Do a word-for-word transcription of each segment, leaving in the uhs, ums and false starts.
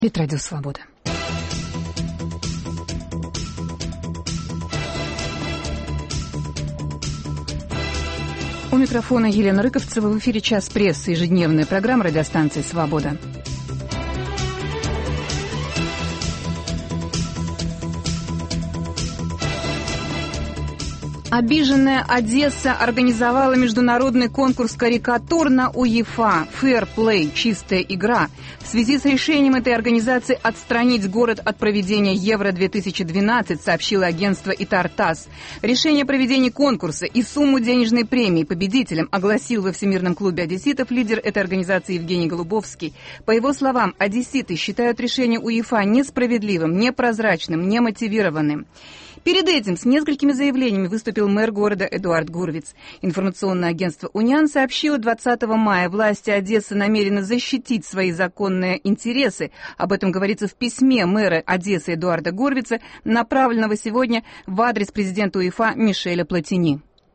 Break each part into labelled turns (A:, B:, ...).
A: Говорит Радио Свобода. У микрофона Елена Рыковцева. В эфире «Час прессы», ежедневная программа радиостанции «Свобода». Обиженная Одесса организовала международный конкурс карикатур на УЕФА. Фэрплей, чистая игра. В связи с решением этой организации отстранить город от проведения Евро две тысячи двенадцать, сообщило агентство ИТАР-ТАСС. Решение о проведении конкурса и сумму денежной премии победителям огласил во Всемирном клубе одесситов лидер этой организации Евгений Голубовский. По его словам, одесситы считают решение УЕФА несправедливым, непрозрачным, немотивированным. Перед этим с несколькими заявлениями выступил мэр города Эдуард Гурвиц. Информационное агентство «Униан» сообщило, двадцатого мая власти Одессы намерены защитить свои законные интересы. Об этом говорится в письме мэра Одессы Эдуарда Гурвица, направленного сегодня в адрес президента УЕФА Мишеля Платини.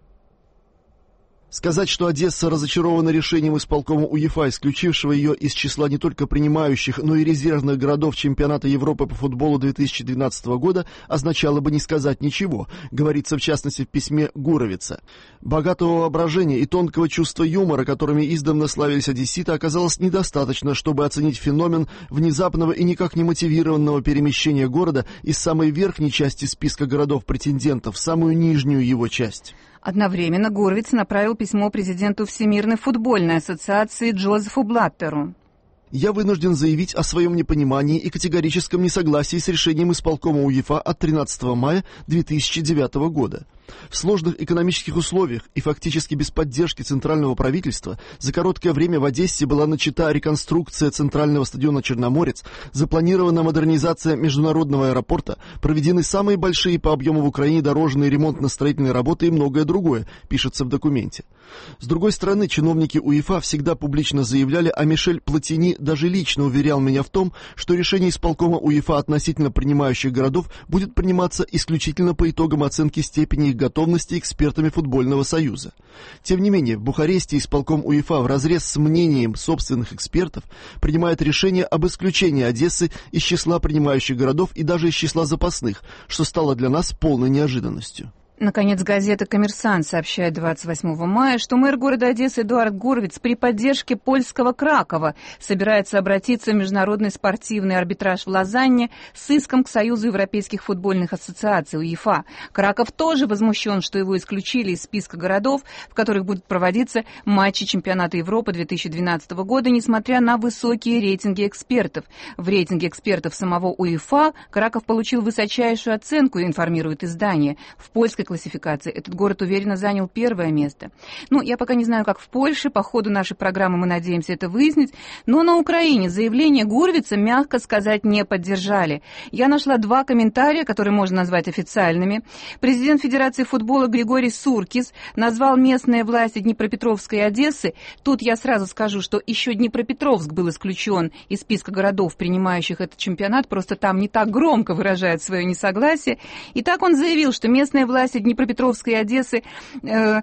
B: Сказать, что Одесса разочарована решением исполкома УЕФА, исключившего ее из числа не только принимающих, но и резервных городов чемпионата Европы по футболу две тысячи двенадцатого года, означало бы не сказать ничего, говорится в частности в письме Гуровица. Богатого воображения и тонкого чувства юмора, которыми издавна славились одесситы, оказалось недостаточно, чтобы оценить феномен внезапного и никак не мотивированного перемещения города из самой верхней части списка городов-претендентов в самую нижнюю его часть.
A: Одновременно Гурвиц направил письмо президенту Всемирной футбольной ассоциации Джозефу Блаттеру.
B: Я вынужден заявить о своем непонимании и категорическом несогласии с решением исполкома УЕФА от тринадцатого мая две тысячи девятого года. В сложных экономических условиях и фактически без поддержки центрального правительства за короткое время в Одессе была начата реконструкция центрального стадиона «Черноморец», запланирована модернизация международного аэропорта, проведены самые большие по объему в Украине дорожные ремонтно-строительные работы и многое другое, пишется в документе. С другой стороны, чиновники УЕФА всегда публично заявляли, а Мишель Платини даже лично уверял меня в том, что решение исполкома УЕФА относительно принимающих городов будет приниматься исключительно по итогам оценки степени их готовности экспертами футбольного союза. Тем не менее, в Бухаресте исполком УЕФА вразрез с мнением собственных экспертов принимает решение об исключении Одессы из числа принимающих городов и даже из числа запасных, что стало для нас полной неожиданностью.
A: Наконец, газета «Коммерсант» сообщает двадцать восьмого мая, что мэр города Одессы Эдуард Гурвиц при поддержке польского Кракова собирается обратиться в Международный спортивный арбитраж в Лозанне с иском к Союзу европейских футбольных ассоциаций УЕФА. Краков тоже возмущен, что его исключили из списка городов, в которых будут проводиться матчи чемпионата Европы две тысячи двенадцатого года, несмотря на высокие рейтинги экспертов. В рейтинге экспертов самого УЕФА Краков получил высочайшую оценку, информирует издание. В польской классификации этот город уверенно занял первое место. Ну, я пока не знаю, как в Польше, по ходу нашей программы мы надеемся это выяснить, но на Украине заявление Гурвица, мягко сказать, не поддержали. Я нашла два комментария, которые можно назвать официальными. Президент Федерации футбола Григорий Суркис назвал местные власти Днепропетровской и Одессы. Тут я сразу скажу, что еще Днепропетровск был исключен из списка городов, принимающих этот чемпионат, просто там не так громко выражает свое несогласие. И так он заявил, что местные власти Днепропетровской и Одессы, э,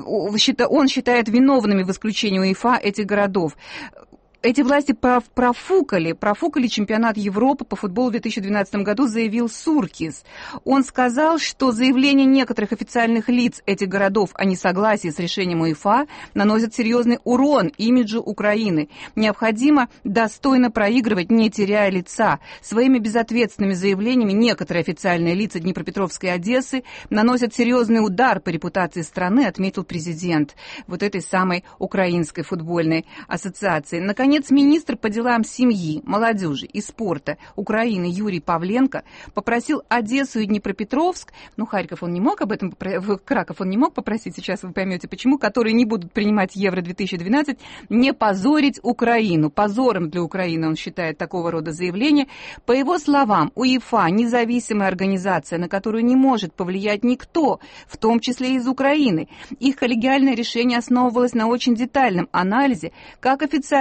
A: он считает виновными в исключении УЕФА этих городов. Эти власти профукали, профукали чемпионат Европы по футболу в две тысячи двенадцатом году, заявил Суркис. Он сказал, что заявление некоторых официальных лиц этих городов о несогласии с решением УЕФА наносит серьезный урон имиджу Украины. Необходимо достойно проигрывать, не теряя лица. Своими безответственными заявлениями некоторые официальные лица Днепропетровской и Одессы наносят серьезный удар по репутации страны, отметил президент вот этой самой Украинской футбольной ассоциации. Наконец, Наконец, министр по делам семьи, молодежи и спорта Украины Юрий Павленко попросил Одессу и Днепропетровск, ну, Харьков он не мог об этом, Краков он не мог попросить, сейчас вы поймете почему, которые не будут принимать Евро две тысячи двенадцать, не позорить Украину. Позором для Украины он считает такого рода заявления. По его словам, УЕФА – независимая организация, на которую не может повлиять никто, в том числе и из Украины. Их коллегиальное решение основывалось на очень детальном анализе как официальных экспертов,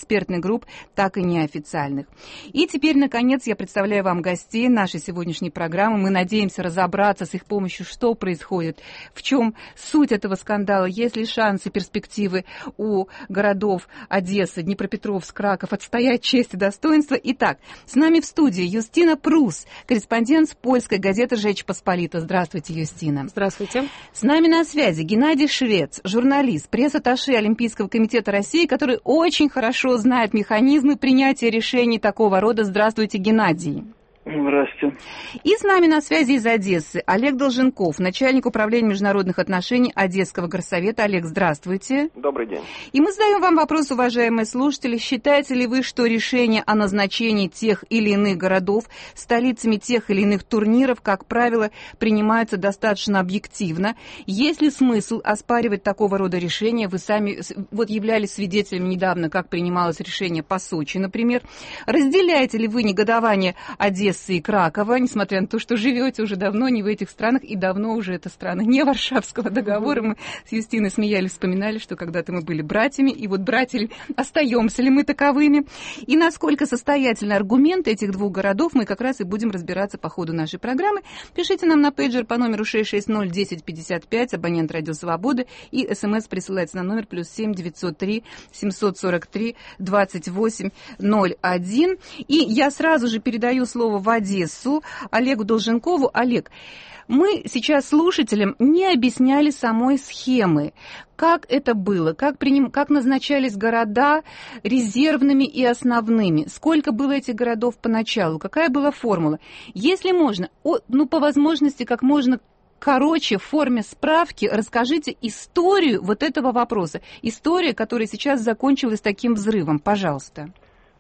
A: экспертных групп, так и неофициальных. И теперь, наконец, я представляю вам гостей нашей сегодняшней программы. Мы надеемся разобраться с их помощью, что происходит, в чем суть этого скандала, есть ли шансы, перспективы у городов Одесса, Днепропетровск, Краков отстоять честь и достоинство. Итак, с нами в студии Юстина Прус, корреспондент польской газеты «Жечь Посполита». Здравствуйте, Юстина.
C: Здравствуйте.
A: С нами на связи Геннадий Швец, журналист, пресс-атташе Олимпийского комитета России, который очень хорошо знает механизмы принятия решений такого рода. Здравствуйте, Геннадий.
D: Здравствуйте.
A: И с нами на связи из Одессы Олег Долженков, начальник управления международных отношений Одесского горсовета. Олег, здравствуйте.
E: Добрый день.
A: И мы задаем вам вопрос, уважаемые слушатели. Считаете ли вы, что решение о назначении тех или иных городов столицами тех или иных турниров, как правило, принимаются достаточно объективно? Есть ли смысл оспаривать такого рода решения? Вы сами вот являлись свидетелями недавно, как принималось решение по Сочи, например. Разделяете ли вы негодование Одессы и Кракова, несмотря на то, что живете уже давно не в этих странах, и давно уже это страны не Варшавского договора. Мы с Юстиной смеялись, вспоминали, что когда-то мы были братьями, и вот братья ли, остаемся ли мы таковыми. И насколько состоятельны аргументы этих двух городов, мы как раз и будем разбираться по ходу нашей программы. Пишите нам на пейджер по номеру шесть шесть ноль десять пятьдесят пять, абонент Радио Свободы, и смс присылается на номер плюс семь девятьсот три семьсот сорок три двадцать восемь ноль один. И я сразу же передаю слово в Одессу Олегу Долженкову. Олег, мы сейчас слушателям не объясняли самой схемы. Как это было? Как, приним... как назначались города резервными и основными? Сколько было этих городов поначалу? Какая была формула? Если можно, о... ну, по возможности, как можно короче, в форме справки, расскажите историю вот этого вопроса. История, которая сейчас закончилась таким взрывом. Пожалуйста.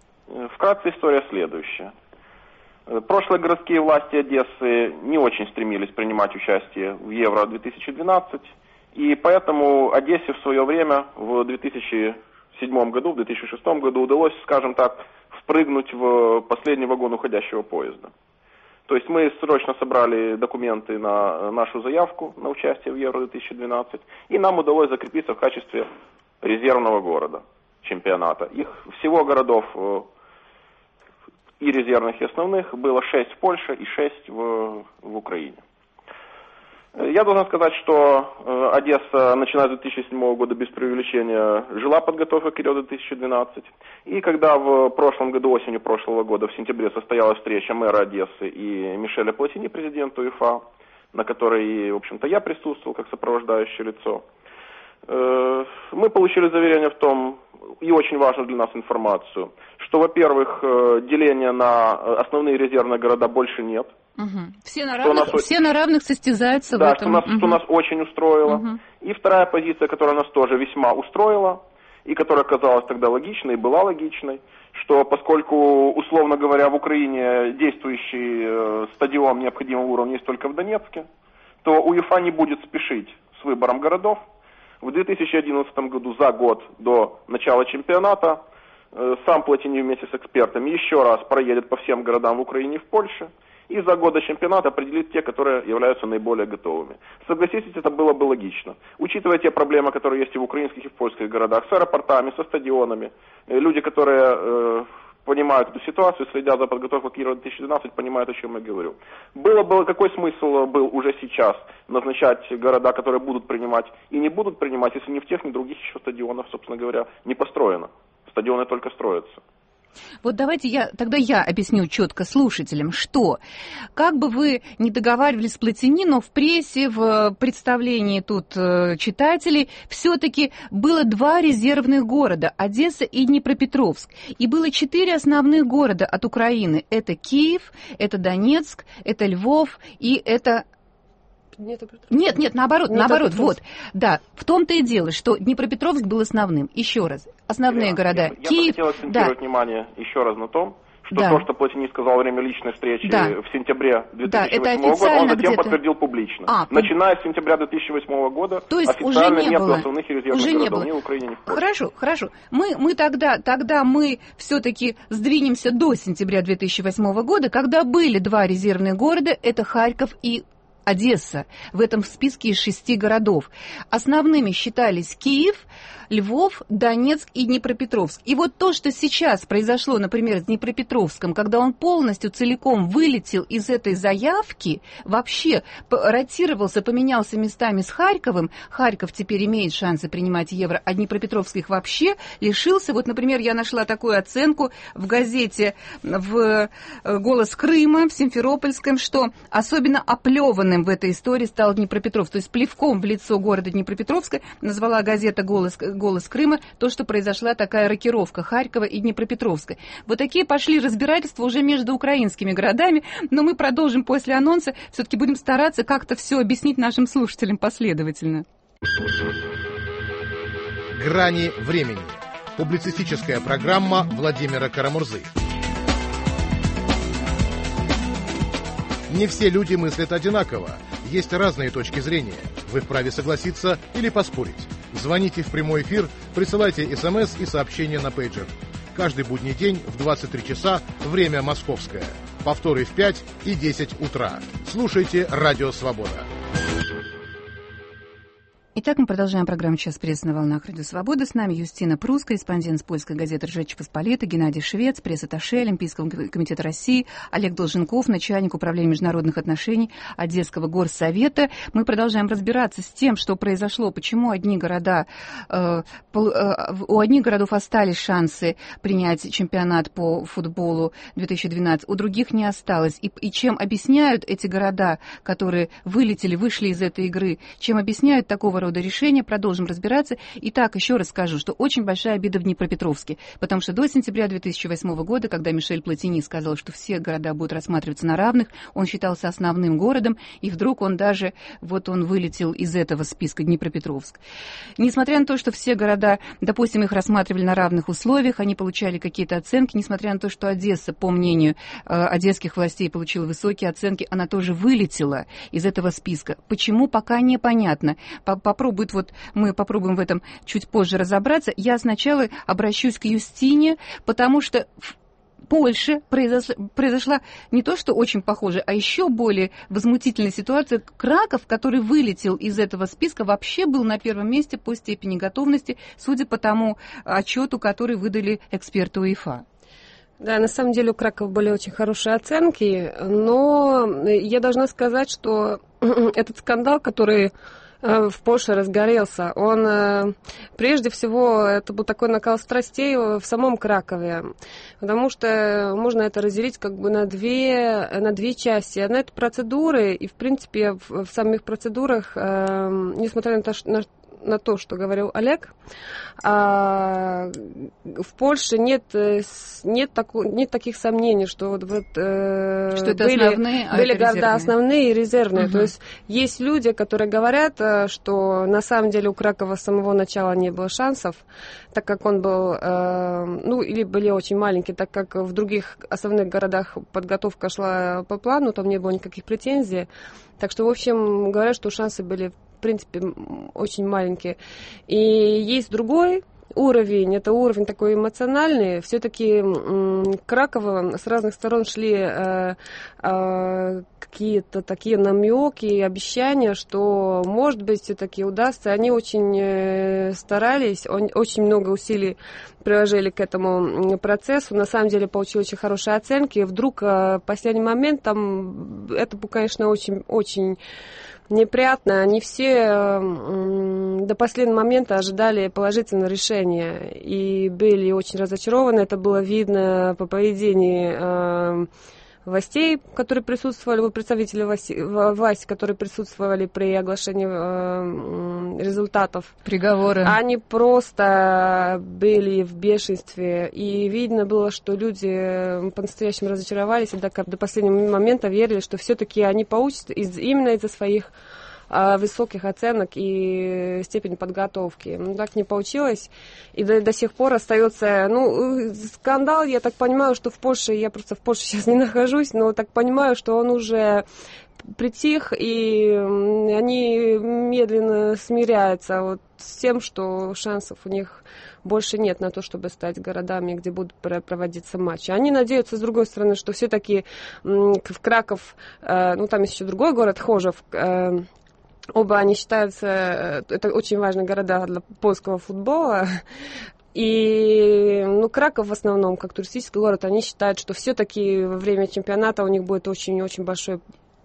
E: Вкратце история следующая. Прошлые городские власти Одессы не очень стремились принимать участие в Евро две тысячи двенадцать, и поэтому Одессе в свое время, в две тысячи седьмом году, в две тысячи шестом году удалось, скажем так, впрыгнуть в последний вагон уходящего поезда. То есть мы срочно собрали документы на нашу заявку на участие в Евро две тысячи двенадцать, и нам удалось закрепиться в качестве резервного города чемпионата. Их всего городов и резервных, и основных было шесть в Польше и шесть в, в Украине. Я должен сказать, что Одесса, начиная с две тысячи седьмого года, без преувеличения, жила подготовкой к Рио две тысячи двенадцать. И когда в прошлом году, осенью прошлого года, в сентябре, состоялась встреча мэра Одессы и Мишеля Платини, президента УЕФА, на которой, в общем-то, я присутствовал как сопровождающее лицо, мы получили заверение в том, и очень важную для нас информацию, что, во-первых, деления на основные резервные города больше нет.
A: Угу. Все, на равных, нас, все на равных состязаются
E: да,
A: в этом.
E: Да, что, угу. что нас очень устроило.
A: Угу.
E: И вторая позиция, которая нас тоже весьма устроила, и которая казалась тогда логичной, и была логичной, что поскольку, условно говоря, в Украине действующий э, стадион необходимого уровня есть только в Донецке, то УЕФА не будет спешить с выбором городов. В две тысячи одиннадцатом году, за год до начала чемпионата, сам Платини вместе с экспертами еще раз проедет по всем городам в Украине и в Польше, и за год до чемпионата определит те, которые являются наиболее готовыми. Согласитесь, это было бы логично. Учитывая те проблемы, которые есть и в украинских, и в польских городах, с аэропортами, со стадионами, люди, которые э, понимают эту ситуацию, следят за подготовкой к Евро две тысячи двенадцать, понимают, о чем я говорю. Было бы, какой смысл был уже сейчас назначать города, которые будут принимать и не будут принимать, если ни в тех, ни в других еще стадионов, собственно говоря, не построено. Стадионы только строятся.
A: Вот давайте я, тогда я объясню четко слушателям, что как бы вы не договаривались с Платини, но в прессе, в представлении тут читателей, все-таки было два резервных города, Одесса и Днепропетровск. И было четыре основных города от Украины. Это Киев, это Донецк, это Львов и это... Нет, нет, нет, наоборот, нет, наоборот, вот, да, в том-то и дело, что Днепропетровск был основным. Еще раз, основные
E: я,
A: города.
E: Я,
A: Киев,
E: я бы хотел акцентировать да. внимание еще раз на том, что да. то, что Платини сказал во время личной встречи да. в сентябре две тысячи восьмого да, года, он затем где-то... подтвердил публично. А, Начиная с сентября две тысячи восьмого года
A: то есть
E: официально
A: уже не
E: нет
A: было.
E: основных и резервных
A: уже
E: городов
A: не было.
E: ни в Украине, ни в Польше.
A: Хорошо, хорошо. Мы, мы тогда, тогда мы все-таки сдвинемся до сентября две тысячи восьмого года, когда были два резервных города, это Харьков и Одесса в этом списке из шести городов. Основными считались Киев, Львов, Донецк и Днепропетровск. И вот то, что сейчас произошло, например, с Днепропетровском, когда он полностью целиком вылетел из этой заявки, вообще ротировался, поменялся местами с Харьковом, Харьков теперь имеет шансы принимать евро, а Днепропетровск их вообще лишился. Вот, например, я нашла такую оценку в газете в «Голос Крыма» в Симферопольском, что особенно оплеванным в этой истории стал Днепропетровск. То есть плевком в лицо города Днепропетровска назвала газета «Голос, «Голос Крыма» то, что произошла такая рокировка Харькова и Днепропетровска. Вот такие пошли разбирательства уже между украинскими городами, но мы продолжим после анонса. Все-таки будем стараться как-то все объяснить нашим слушателям последовательно.
C: «Грани времени». Публицистическая программа Владимира Карамурзы. Не все люди мыслят одинаково. Есть разные точки зрения. Вы вправе согласиться или поспорить. Звоните в прямой эфир, присылайте смс и сообщения на пейджер. Каждый будний день в двадцать три часа, время московское. Повторы в пять и десять утра. Слушайте «Радио Свобода».
A: Итак, мы продолжаем программу «Час пресс» на волнах Радио Свобода. С нами Юстина Прус, корреспондент с польской газеты «Ржечь Посполита», Геннадий Швец, пресс-атташе Олимпийского комитета России, Олег Долженков, начальник управления международных отношений Одесского горсовета. Мы продолжаем разбираться с тем, что произошло, почему одни города, э, у одних городов остались шансы принять чемпионат по футболу две тысячи двенадцать, у других не осталось. И, и чем объясняют эти города, которые вылетели, вышли из этой игры, чем объясняют такого рода решения, продолжим разбираться. Итак, еще раз скажу, что очень большая обида в Днепропетровске, потому что до сентября две тысячи восьмого года, когда Мишель Платини сказал, что все города будут рассматриваться на равных, он считался основным городом, и вдруг он даже, вот он вылетел из этого списка, Днепропетровск. Несмотря на то, что все города, допустим, их рассматривали на равных условиях, они получали какие-то оценки, несмотря на то, что Одесса, по мнению э, одесских властей, получила высокие оценки, она тоже вылетела из этого списка. Почему, пока непонятно. Попробует, вот мы попробуем в этом чуть позже разобраться. Я сначала обращусь к Юстине, потому что в Польше произошла, произошла не то, что очень похожая, а еще более возмутительная ситуация. Краков, который вылетел из этого списка, вообще был на первом месте по степени готовности, судя по тому отчету, который выдали эксперты УЕФА.
D: Да, на самом деле у Кракова были очень хорошие оценки, но я должна сказать, что этот скандал, который в Польше разгорелся, он, прежде всего, это был такой накал страстей в самом Кракове, потому что можно это разделить как бы на две, на две части. Одна — это процедуры, и, в принципе, в, в самих процедурах, несмотря на то, что на на то, что говорил Олег, а, в Польше нет, нет, таку, нет таких сомнений, что вот, вот э,
A: что это
D: были,
A: основные, а
D: были
A: это
D: да, основные и резервные.
A: Угу.
D: То есть есть люди, которые говорят, что на самом деле у Кракова с самого начала не было шансов, так как он был, э, ну, или были очень маленькие, так как в других основных городах подготовка шла по плану, там не было никаких претензий. Так что, в общем, говорят, что шансы были, в принципе, очень маленькие. И есть другой уровень, это уровень такой эмоциональный. Все-таки к Кракову с разных сторон шли э, э, какие-то такие намеки, обещания, что, может быть, все-таки удастся. Они очень э, старались, он, очень много усилий приложили к этому процессу. На самом деле получили очень хорошие оценки. Вдруг э, в последний момент там это, конечно, очень, очень неприятно. Они все э, до последнего момента ожидали положительного решения и были очень разочарованы. Это было видно по поведению э, властей, которые присутствовали, представителей власти, власти, которые присутствовали при оглашении э, результатов
A: приговора.
D: Они просто были в бешенстве. И видно было, что люди по-настоящему разочаровались и до, до последнего момента верили, что все-таки они получат из, именно из-за своих высоких оценок и степени подготовки. Ну, так не получилось. И до, до сих пор остается, ну, скандал, я так понимаю, что в Польше, я просто в Польше сейчас не нахожусь, но так понимаю, что он уже притих, и они медленно смиряются вот с тем, что шансов у них больше нет на то, чтобы стать городами, где будут проводиться матчи. Они надеются, с другой стороны, что все-таки в Краков, ну там есть еще другой город, Хожев, оба они считаются, это очень важные города для польского футбола. И, ну, Краков в основном, как туристический город, они считают, что все-таки во время чемпионата у них будет очень-очень большое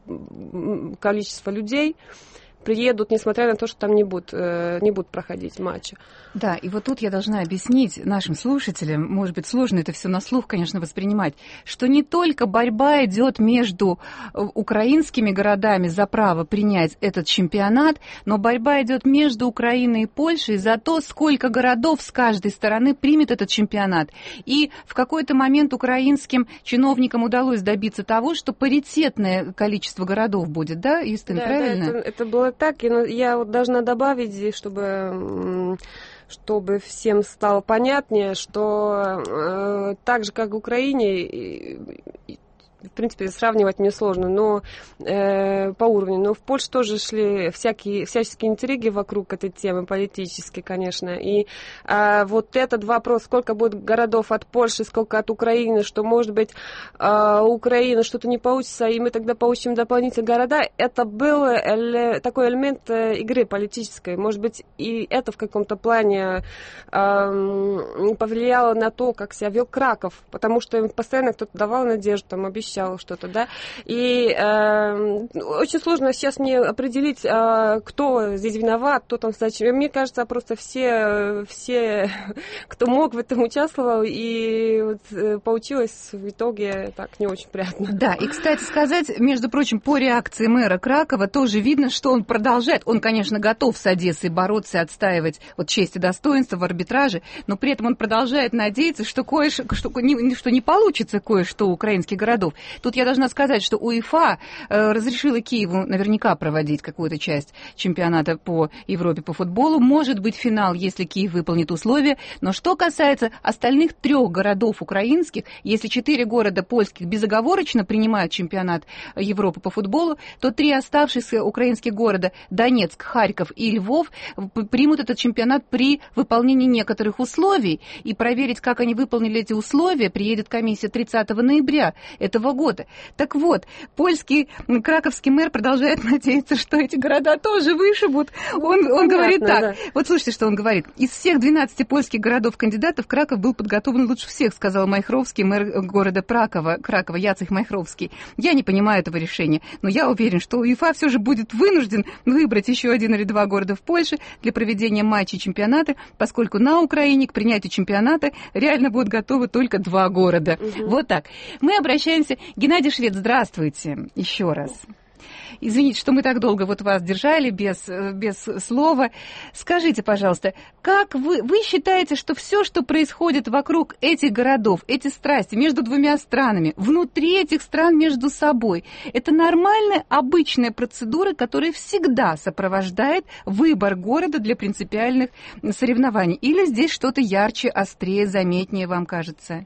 D: количество людей. Приедут, несмотря на то, что там не будут, не будут проходить матчи.
A: Да, и вот тут я должна объяснить нашим слушателям, может быть, сложно это все на слух, конечно, воспринимать, что не только борьба идет между украинскими городами за право принять этот чемпионат, но борьба идет между Украиной и Польшей за то, сколько городов с каждой стороны примет этот чемпионат. И в какой-то момент украинским чиновникам удалось добиться того, что паритетное количество городов будет, да, Истин,
D: да,
A: правильно?
D: Да, это, это было так, и я вот должна добавить, чтобы, чтобы всем стало понятнее, что э, так же, как в Украине, в принципе, сравнивать мне сложно, но э, по уровню. Но в Польше тоже шли всякие, всяческие интриги вокруг этой темы, политические, конечно. И э, вот этот вопрос, сколько будет городов от Польши, сколько от Украины, что, может быть, э, у Украины что-то не получится, и мы тогда получим дополнительные города, это был эле, такой элемент э, игры политической. Может быть, и это в каком-то плане э, повлияло на то, как себя вел Краков, потому что им постоянно кто-то давал надежду, там, обещал что-то, да, и э, очень сложно сейчас мне определить, э, кто здесь виноват, кто там, кстати, мне кажется, просто все, все, кто мог в этом участвовал, и вот, э, получилось в итоге так не очень приятно.
A: Да, и, кстати сказать, между прочим, по реакции мэра Кракова тоже видно, что он продолжает, он, конечно, готов с Одессой бороться и отстаивать вот честь и достоинство в арбитраже, но при этом он продолжает надеяться, что кое-что, что не, что не получится кое-что у украинских городов. Тут я должна сказать, что УЕФА э, разрешила Киеву наверняка проводить какую-то часть чемпионата по Европе по футболу. Может быть финал, если Киев выполнит условия. Но что касается остальных трех городов украинских, если четыре города польских безоговорочно принимают чемпионат Европы по футболу, то три оставшихся украинских города Донецк, Харьков и Львов примут этот чемпионат при выполнении некоторых условий. И проверить, как они выполнили эти условия, приедет комиссия тридцатого ноября этого года. Так вот, польский краковский мэр продолжает надеяться, что эти города тоже вышибут. Он, он говорит так. Да. Вот слушайте, что он говорит. Из всех двенадцати польских городов-кандидатов Краков был подготовлен лучше всех, сказал Майхровский, мэр города Кракова, Кракова Яцек Майхровский. Я не понимаю этого решения, но я уверен, что УЕФА все же будет вынужден выбрать еще один или два города в Польше для проведения матчей чемпионата, поскольку на Украине к принятию чемпионата реально будут готовы только два города. Угу. Вот так. Мы обращаемся. Геннадий Швед, здравствуйте еще раз. Извините, что мы так долго вот вас держали без, без слова. Скажите, пожалуйста, как вы, вы считаете, что все, что происходит вокруг этих городов, эти страсти между двумя странами, внутри этих стран между собой, это нормальная, обычная процедура, которая всегда сопровождает выбор города для принципиальных соревнований? Или здесь что-то ярче, острее, заметнее вам кажется?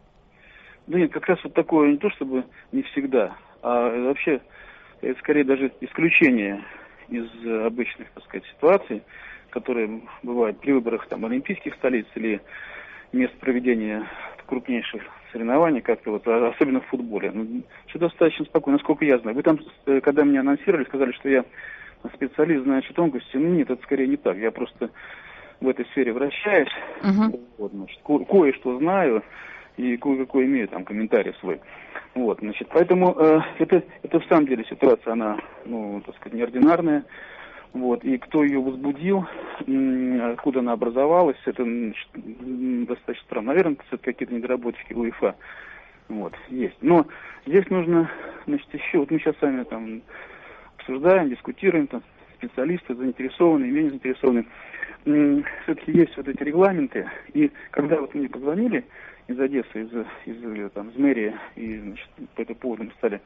F: Да нет, как раз вот такое не то чтобы не всегда, а вообще это скорее даже исключение из обычных, так сказать, ситуаций, которые бывают при выборах там олимпийских столиц или мест проведения крупнейших соревнований, как-то вот, особенно в футболе. Ну, все достаточно спокойно, насколько я знаю. Вы там, когда меня анонсировали, сказали, что я специалист, значит, тонкости. Ну нет, это скорее не так. Я просто в этой сфере вращаюсь, uh-huh. вот, значит, ко- кое-что знаю и кое-какой имею там комментарий свой. Вот, значит, поэтому э, это, это в самом деле ситуация, она, ну, так сказать, неординарная. Вот, и кто ее возбудил, откуда она образовалась, это, значит, достаточно странно. Наверное, это какие-то недоработки УЕФА. Вот, есть. Но здесь нужно, значит, еще, вот мы сейчас сами там обсуждаем, дискутируем, там, специалисты заинтересованные, менее заинтересованные. Все-таки есть вот эти регламенты, и когда вот мне позвонили из Одессы, из, из, там, из мэрии, и, значит, по этому поводу мы стали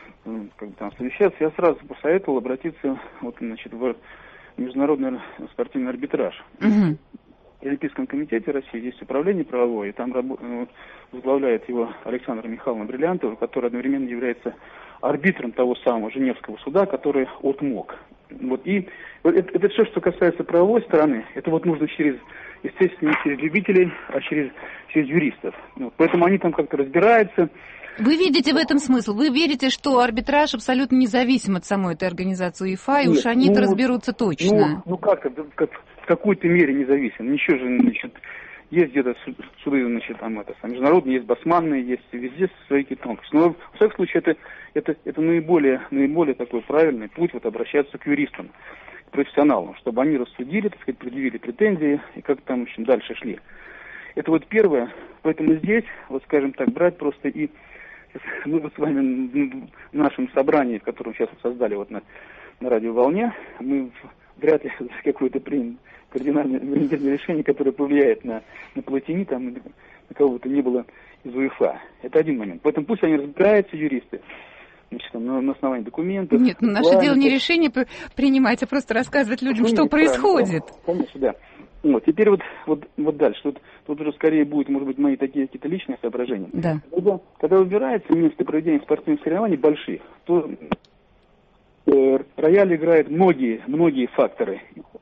F: как бы там совещаться, я сразу посоветовал обратиться вот, значит, в международный спортивный арбитраж. Mm-hmm. Олимпийском комитете России есть управление правовое, и там рабо- возглавляет его Александра Михайловна Бриллиантова, которая одновременно является арбитром того самого Женевского суда, который отмог. Вот, и это, это все, что касается правовой стороны, это вот нужно через, естественно, не через любителей, а через, через юристов. Вот, поэтому они там как-то разбираются.
A: Вы видите в этом смысл? Вы верите, что арбитраж абсолютно независим от самой этой организации УЕФА, и
F: Нет,
A: уж они-то
F: ну,
A: разберутся точно?
F: Ну, ну как, как, в какой-то мере независим. Ничего же, значит, есть где-то суды, значит, там это, международные, есть басманные, есть везде свои какие-то тонкости. Но, в всяком случае, это, это, это наиболее, наиболее такой правильный путь вот обращаться к юристам, к профессионалам, чтобы они рассудили, так сказать, предъявили претензии и как там, в общем, дальше шли. Это вот первое. Поэтому здесь, вот скажем так, брать просто и мы вот с вами в нашем собрании, в котором сейчас создали вот на, на радиоволне, мы вряд ли какое-то примем кардинальное решение, которое повлияет на, на Платини, там, на кого бы то ни было из УЕФА. Это один момент. Поэтому пусть они разбираются, юристы, значит, там, на, на основании документов.
A: Нет, ну, наше дело не решение принимать, а просто рассказывать людям, ну, что происходит.
F: Конечно, да. Вот, теперь вот, вот, вот дальше. Тут, тут уже скорее будут, может быть, мои такие какие-то личные соображения.
A: Да.
F: Когда, когда выбирается место проведения спортивных соревнований больших, то э, рояль играет многие, многие факторы.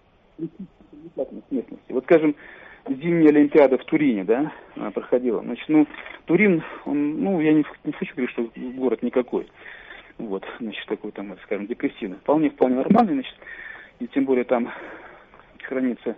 F: Вот, скажем, зимняя Олимпиада в Турине, да, она проходила. Значит, ну, Турин, он, ну, я не, не хочу говорить, что город никакой. Вот, значит, такой там, скажем, депрессивный. Вполне, вполне нормальный, значит, и тем более там хранится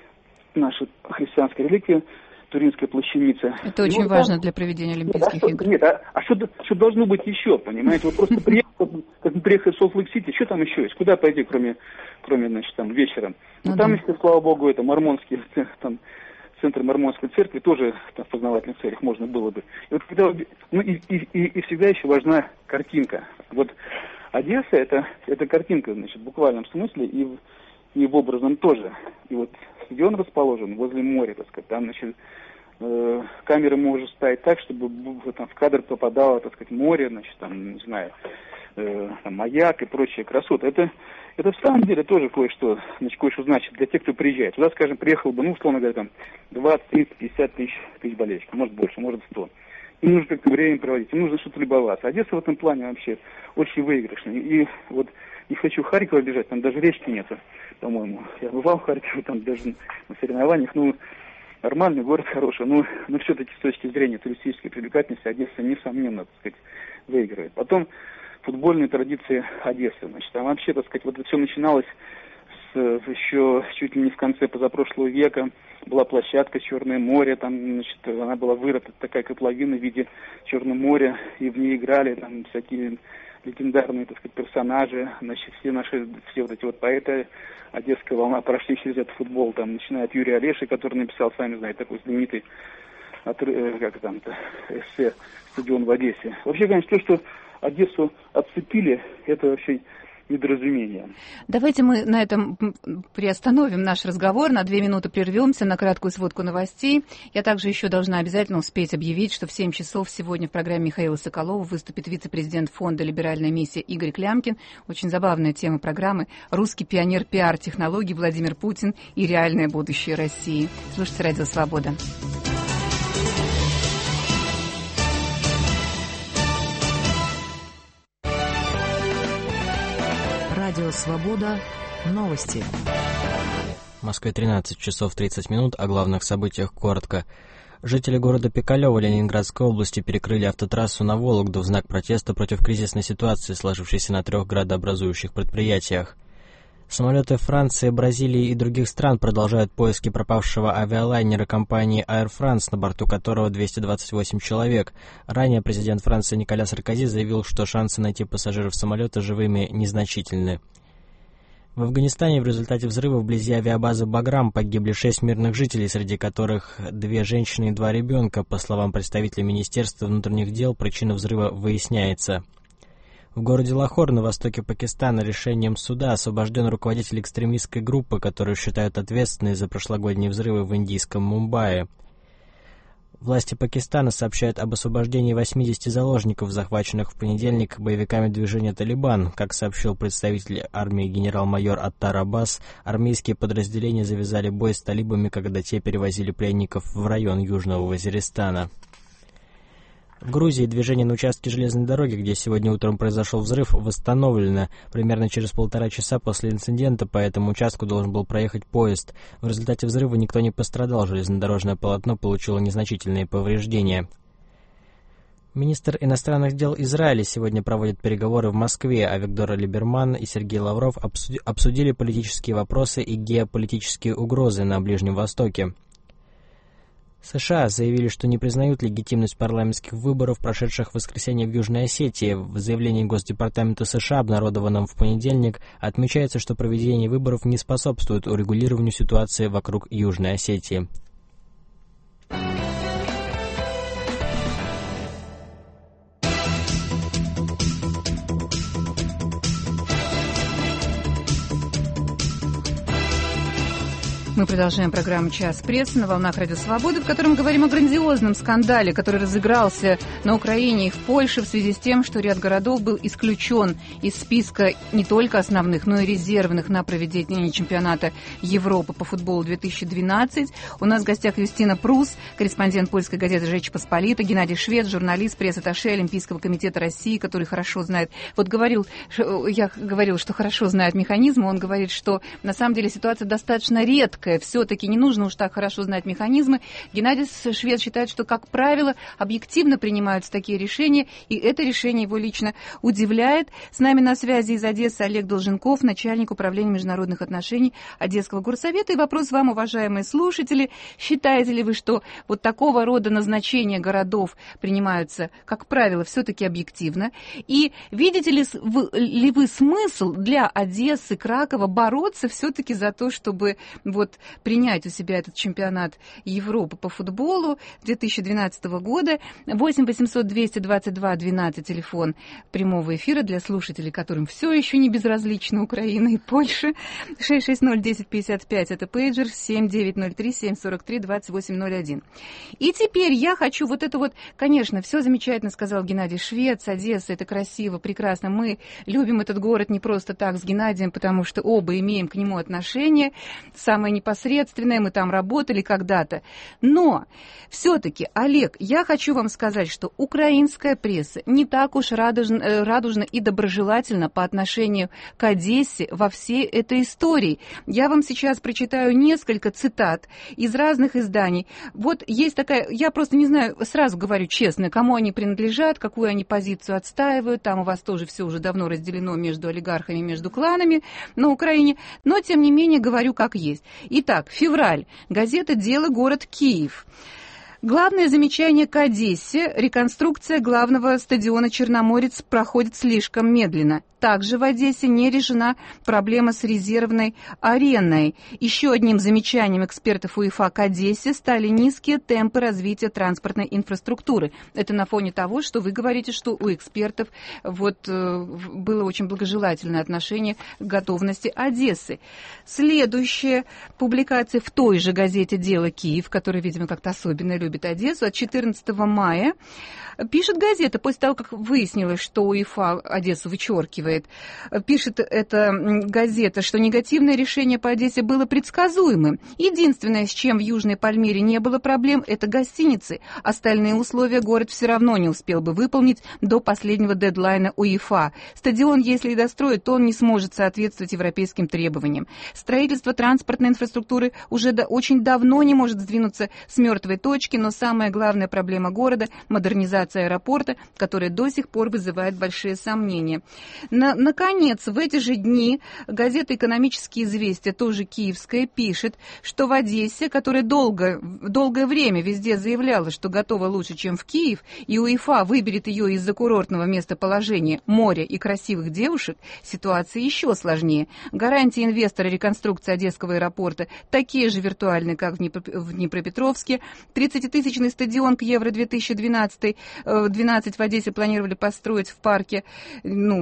F: наша христианская реликвия, Туринская плащаница.
A: Это очень ну, важно там, для проведения Олимпийских
F: нет, а
A: игр.
F: Что, нет, а, а что, что должно быть еще, понимаете? Вот просто приехал, как мы приехали в Солт-Лейк-Сити, что там еще есть? Куда пойти, кроме, кроме значит, там, вечером? Ну, ну там, да. Если, слава богу, это мормонский, там, центр мормонской церкви, тоже там, в познавательных целях можно было бы. И вот когда, ну, и, и, и, и всегда еще важна картинка. Вот Одесса, это, это картинка, значит, в буквальном смысле, и в, и в образном тоже. И вот стадион расположен возле моря, так сказать, там, значит, э, камеры может ставить так, чтобы там в кадр попадало, так сказать, море, значит, там, не знаю, э, там, маяк и прочие красоты. Это, это в самом деле тоже кое-что, значит, кое-что значит для тех, кто приезжает. Туда, скажем, приехал бы, ну, условно говоря, там, двадцать, тридцать, пятьдесят тысяч, тысяч болельщиков, может больше, может сто. Им нужно как-то время проводить, им нужно что-то любоваться. Одесса в этом плане вообще очень выигрышная. И вот не хочу Харькова бежать, там даже речки нету, по-моему. Я бывал в Харькове, там даже на соревнованиях, ну, нормальный город, хороший, но, но все-таки с точки зрения туристической привлекательности Одесса, несомненно, так сказать, выигрывает. Потом футбольные традиции Одессы, значит, там вообще, так сказать, вот это все начиналось с, еще чуть ли не в конце позапрошлого века. Была площадка Черное море, там, значит, она была вырыта такая котловина в виде Черного моря, и в ней играли там всякие легендарные, так сказать, персонажи, значит, все наши, все вот эти вот поэты, Одесская волна прошли через этот футбол, там, начиная от Юрия Олеши, который написал, сами знаете, такой знаменитый, от, как там-то, эссе «Стадион в Одессе». Вообще, конечно, то, что Одессу отцепили, это вообще недоразумение.
A: Давайте мы на этом приостановим наш разговор, на две минуты прервемся на краткую сводку новостей. Я также еще должна обязательно успеть объявить, что в семь часов сегодня в программе Михаила Соколова выступит вице-президент фонда «Либеральная миссия» Игорь Клямкин. Очень забавная тема программы «Русский пионер пиар-технологий Владимир Путин и реальное будущее России». Слушайте «Радио Свобода».
G: Радио Свобода. Новости.
H: В Москве тринадцать часов тридцать минут. О главных событиях коротко. Жители города Пикалево Ленинградской области перекрыли автотрассу на Вологду в знак протеста против кризисной ситуации, сложившейся на трех градообразующих предприятиях. Самолеты Франции, Бразилии и других стран продолжают поиски пропавшего авиалайнера компании Air France, на борту которого двести двадцать восемь человек. Ранее президент Франции Николя Саркози заявил, что шансы найти пассажиров самолета живыми незначительны. В Афганистане в результате взрыва вблизи авиабазы Баграм погибли шесть мирных жителей, среди которых две женщины и два ребенка. По словам представителя Министерства внутренних дел, причина взрыва выясняется. В городе Лахор на востоке Пакистана решением суда освобожден руководитель экстремистской группы, которую считают ответственной за прошлогодние взрывы в индийском Мумбаи. Власти Пакистана сообщают об освобождении восьмидесяти заложников, захваченных в понедельник боевиками движения «Талибан». Как сообщил представитель армии генерал-майор Аттар Аббас, армейские подразделения завязали бой с талибами, когда те перевозили пленников в район Южного Вазиристана. В Грузии движение на участке железной дороги, где сегодня утром произошел взрыв, восстановлено. Примерно через полтора часа после инцидента по этому участку должен был проехать поезд. В результате взрыва никто не пострадал, железнодорожное полотно получило незначительные повреждения. Министр иностранных дел Израиля сегодня проводит переговоры в Москве, а Виктор Либерман и Сергей Лавров обсудили политические вопросы и геополитические угрозы на Ближнем Востоке. США заявили, что не признают легитимность парламентских выборов, прошедших в воскресенье в Южной Осетии. В заявлении Госдепартамента США, обнародованном в понедельник, отмечается, что проведение выборов не способствует урегулированию ситуации вокруг Южной Осетии.
A: Мы продолжаем программу «Час прессы» на волнах Радио Свободы, в котором говорим о грандиозном скандале, который разыгрался на Украине и в Польше в связи с тем, что ряд городов был исключен из списка не только основных, но и резервных на проведение чемпионата Европы по футболу две тысячи двенадцать. У нас в гостях Юстина Прус, корреспондент польской газеты «Жечь Посполита», Геннадий Швец, журналист, пресс-атташе Олимпийского комитета России, который хорошо знает, вот говорил, я говорил, что хорошо знает механизмы, он говорит, что на самом деле ситуация достаточно редкая. Все-таки не нужно уж так хорошо знать механизмы. Геннадий Швец считает, что, как правило, объективно принимаются такие решения, и это решение его лично удивляет. С нами на связи из Одессы Олег Долженков, начальник управления международных отношений Одесского горсовета. И вопрос вам, уважаемые слушатели, считаете ли вы, что вот такого рода назначения городов принимаются, как правило, все-таки объективно? И видите ли вы, ли вы смысл для Одессы, Кракова бороться все-таки за то, чтобы вот принять у себя этот чемпионат Европы по футболу две тысячи двенадцатого года? восемь восемьсот двести двадцать два двенадцать, телефон прямого эфира для слушателей, которым все еще не безразлична Украина и Польша. шесть шесть ноль десять пятьдесят пять это пейджер, семь девять ноль три семь сорок три двадцать восемь ноль один. И теперь я хочу вот это вот, конечно, все замечательно сказал Геннадий Швец, Одесса, это красиво, прекрасно. Мы любим этот город не просто так с Геннадием, потому что оба имеем к нему отношение, самое непосредственное, мы там работали когда-то. Но все-таки, Олег, я хочу вам сказать, что украинская пресса не так уж радужна, радужна и доброжелательна по отношению к Одессе во всей этой истории. Я вам сейчас прочитаю несколько цитат из разных изданий. Вот есть такая, я просто не знаю, сразу говорю честно, кому они принадлежат, какую они позицию отстаивают. Там у вас тоже все уже давно разделено между олигархами, между кланами на Украине. Но, тем не менее, говорю как есть. Итак, февраль. Газета «Дело. Город Киев». Главное замечание к Одессе. Реконструкция главного стадиона «Черноморец» проходит слишком медленно. Также в Одессе не решена проблема с резервной ареной. Еще одним замечанием экспертов УЕФА к Одессе стали низкие темпы развития транспортной инфраструктуры. Это на фоне того, что вы говорите, что у экспертов вот, было очень благожелательное отношение к готовности Одессы. Следующая публикация в той же газете «Дело Киев», которая, видимо, как-то особенно любит Одессу, от четырнадцатого мая. Пишет газета, после того, как выяснилось, что УЕФА Одессу вычеркивает, пишет эта газета, что негативное решение по Одессе было предсказуемым. Единственное, с чем в Южной Пальмире не было проблем, это гостиницы. Остальные условия город все равно не успел бы выполнить до последнего дедлайна УЕФА. Стадион, если и достроит, то он не сможет соответствовать европейским требованиям. Строительство транспортной инфраструктуры уже до, очень давно не может сдвинуться с мертвой точки, но самая главная проблема города – модернизация аэропорта, которая до сих пор вызывает большие сомнения. На, наконец, в эти же дни газета «Экономические известия», тоже киевская, пишет, что в Одессе, которая долго, долгое время везде заявляла, что готова лучше, чем в Киев, и УЕФА выберет ее из-за курортного местоположения, моря и красивых девушек, ситуация еще сложнее. Гарантии инвестора реконструкции Одесского аэропорта такие же виртуальные, как в Днепропетровске. тридцатитысячный стадион к Евро две тысячи двенадцать в Одессе планировали построить в парке, ну, там,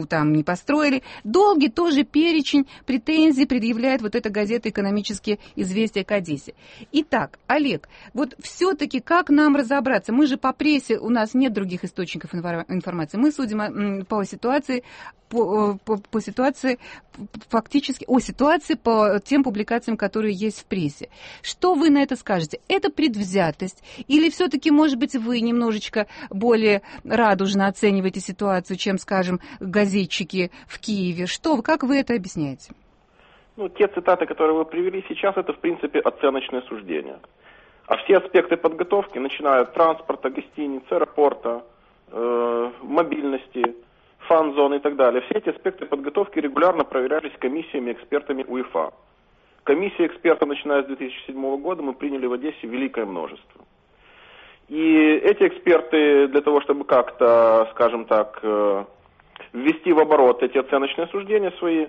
A: построили. Долгий тоже перечень претензий предъявляет вот эта газета «Экономические известия» к Одессе. Итак, Олег, вот все-таки как нам разобраться? Мы же по прессе, у нас нет других источников информации. Мы судим по ситуации, по, по, по ситуации фактически, о ситуации по тем публикациям, которые есть в прессе. Что вы на это скажете? Это предвзятость? Или все-таки, может быть, вы немножечко более радужно оцениваете ситуацию, чем, скажем, газетчики в Киеве? Что, как вы это объясняете?
E: Ну, те цитаты, которые вы привели сейчас, это, в принципе, оценочное суждение. А все аспекты подготовки, начиная от транспорта, гостиниц, аэропорта, э, мобильности, фан-зоны и так далее, все эти аспекты подготовки регулярно проверялись комиссиями, экспертами УЕФА. Комиссии экспертов, начиная с две тысячи седьмого года, мы приняли в Одессе великое множество. И эти эксперты для того, чтобы как-то, скажем так, ввести в оборот эти оценочные суждения свои,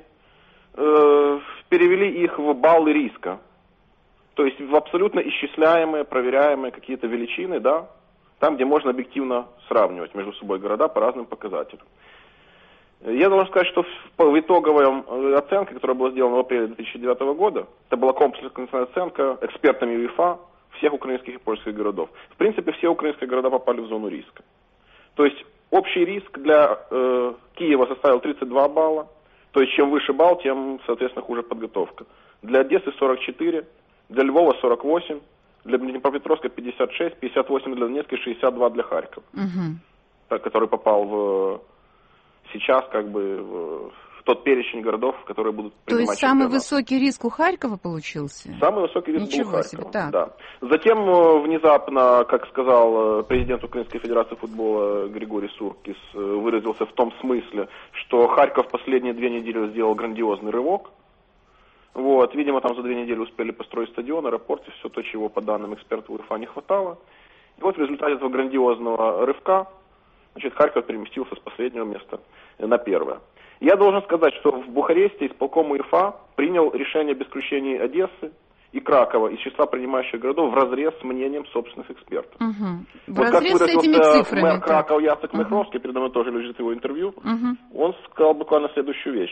E: перевели их в баллы риска. То есть в абсолютно исчисляемые, проверяемые какие-то величины, да, там, где можно объективно сравнивать между собой города по разным показателям. Я должен сказать, что в итоговой оценке, которая была сделана в апреле две тысячи девятого года, это была комплексная оценка экспертами УЕФА всех украинских и польских городов. В принципе, все украинские города попали в зону риска. То есть общий риск для э, Киева составил тридцать два балла, то есть чем выше балл, тем, соответственно, хуже подготовка. Для Одессы сорок четыре, для Львова сорок восемь, для Днепропетровска пятьдесят шесть, пятьдесят восемь для Донецка, шестьдесят два для Харькова, угу. который попал в, сейчас как бы в, в тот перечень городов, которые будут принимать.
A: То есть самый высокий риск у Харькова получился?
E: Самый высокий риск
A: Ничего
E: был у
A: себе,
E: Харькова,
A: так.
E: да. Затем внезапно, как сказал президент Украинской Федерации футбола Григорий Суркис, выразился в том смысле, что Харьков последние две недели сделал грандиозный рывок. Вот, видимо, там за две недели успели построить стадион, аэропорт и все то, чего по данным экспертов УЕФА не хватало. И вот в результате этого грандиозного рывка, значит, Харьков переместился с последнего места на первое. Я должен сказать, что в Бухаресте исполком УЕФА принял решение об исключении Одессы и Кракова из числа принимающих городов вразрез с мнением собственных экспертов.
A: Угу.
E: Вот как выразился мэр Кракова Яцек угу. Михровский, передо мной тоже лежит его интервью, угу. он сказал буквально следующую вещь.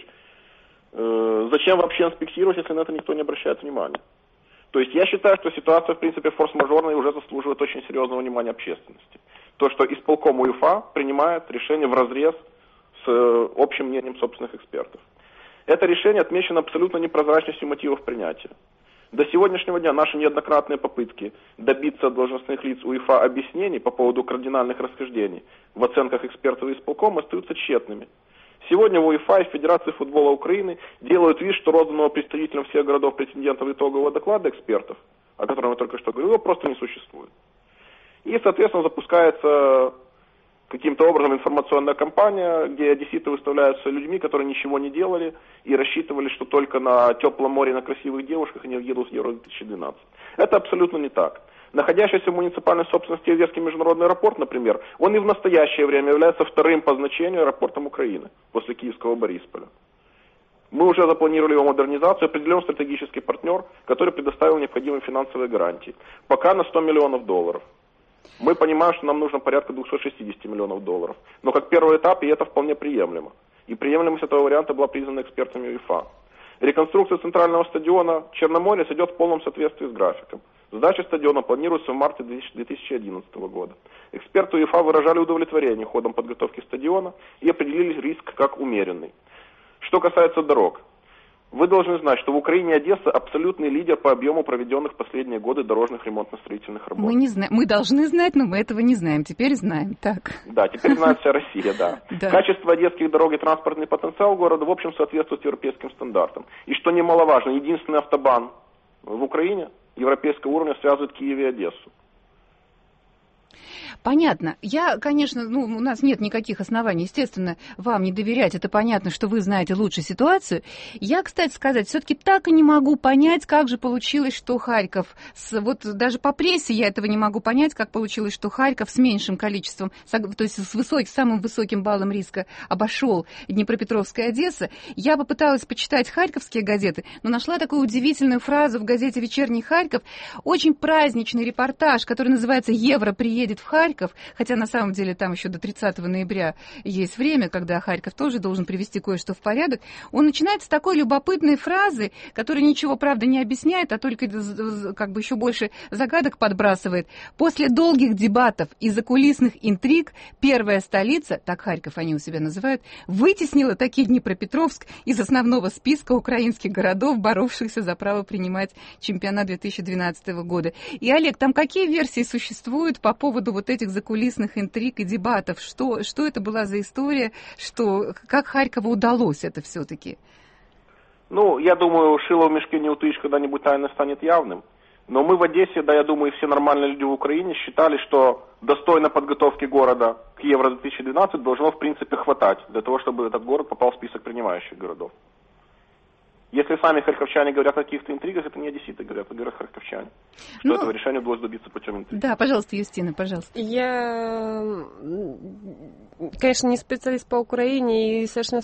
E: Зачем вообще инспектировать, если на это никто не обращает внимания? То есть я считаю, что ситуация, в принципе, форс-мажорная и уже заслуживает очень серьезного внимания общественности. То, что исполком УЕФА принимает решение вразрез с общим мнением собственных экспертов. Это решение отмечено абсолютно непрозрачностью мотивов принятия. До сегодняшнего дня наши неоднократные попытки добиться от должностных лиц УЕФА объяснений по поводу кардинальных расхождений в оценках экспертов и исполкома остаются тщетными. Сегодня в УЕФА и в Федерации футбола Украины делают вид, что розданного представителям всех городов-претендентов итогового доклада экспертов, о котором я только что говорил, его просто не существует. И, соответственно, запускается каким-то образом информационная кампания, где одесситы выставляются людьми, которые ничего не делали и рассчитывали, что только на теплом море, на красивых девушках они едут в Евро две тысячи двенадцать. Это абсолютно не так. Находящийся в муниципальной собственности Одесский международный аэропорт, например, он и в настоящее время является вторым по значению аэропортом Украины после киевского Борисполя. Мы уже запланировали его модернизацию, определен стратегический партнер, который предоставил необходимые финансовые гарантии. Пока на сто миллионов долларов. Мы понимаем, что нам нужно порядка двести шестьдесят миллионов долларов. Но как первый этап, и это вполне приемлемо. И приемлемость этого варианта была признана экспертами УЕФА. Реконструкция центрального стадиона Черноморец идет в полном соответствии с графиком. Сдача стадиона планируется в марте две тысячи одиннадцатого года. Эксперты УЕФА выражали удовлетворение ходом подготовки стадиона и определили риск как умеренный. Что касается дорог. Вы должны знать, что в Украине Одесса абсолютный лидер по объему проведенных в последние годы дорожных ремонтно-строительных работ.
A: Мы не знаем, мы должны знать, но мы этого не знаем. Теперь знаем, так.
E: Да, теперь знает вся Россия, да.
A: да.
E: Качество одесских дорог и транспортный потенциал города в общем соответствует европейским стандартам. И что немаловажно, единственный автобан в Украине европейского уровня связывает Киев и Одессу.
A: Понятно. Я, конечно, ну, у нас нет никаких оснований, естественно, вам не доверять. Это понятно, что вы знаете лучше ситуацию. Я, кстати сказать, все-таки так и не могу понять, как же получилось, что Харьков, с, вот даже по прессе я этого не могу понять, как получилось, что Харьков с меньшим количеством, то есть с высоким, самым высоким баллом риска обошел Днепропетровская Одесса. Я попыталась почитать харьковские газеты, но нашла такую удивительную фразу в газете «Вечерний Харьков». Очень праздничный репортаж, который называется «Евро приедет едет в Харьков, хотя на самом деле там еще до тридцатого ноября есть время, когда Харьков тоже должен привести кое-что в порядок, он начинает с такой любопытной фразы, которая ничего, правда, не объясняет, а только как бы еще больше загадок подбрасывает. После долгих дебатов и закулисных интриг первая столица, так Харьков они у себя называют, вытеснила таки Днепропетровск из основного списка украинских городов, боровшихся за право принимать чемпионат две тысячи двенадцатого года. И, Олег, там какие версии существуют по поводу вот этих закулисных интриг и дебатов? Что, что это была за история? Что, как Харькову удалось это все-таки?
E: Ну, я думаю, шило в мешке не утаишь, когда-нибудь тайна станет явным. Но мы в Одессе, да, я думаю, и все нормальные люди в Украине считали, что достойно подготовки города к Евро две тысячи двенадцать должно, в принципе, хватать для того, чтобы этот город попал в список принимающих городов. Если сами харьковчане говорят о каких-то интригах, это не одесситы говорят, это говорят харьковчане. Что ну, этого решения удалось добиться путем интриг.
A: Да, пожалуйста, Юстина, пожалуйста.
D: Я, конечно, не специалист по Украине и совершенно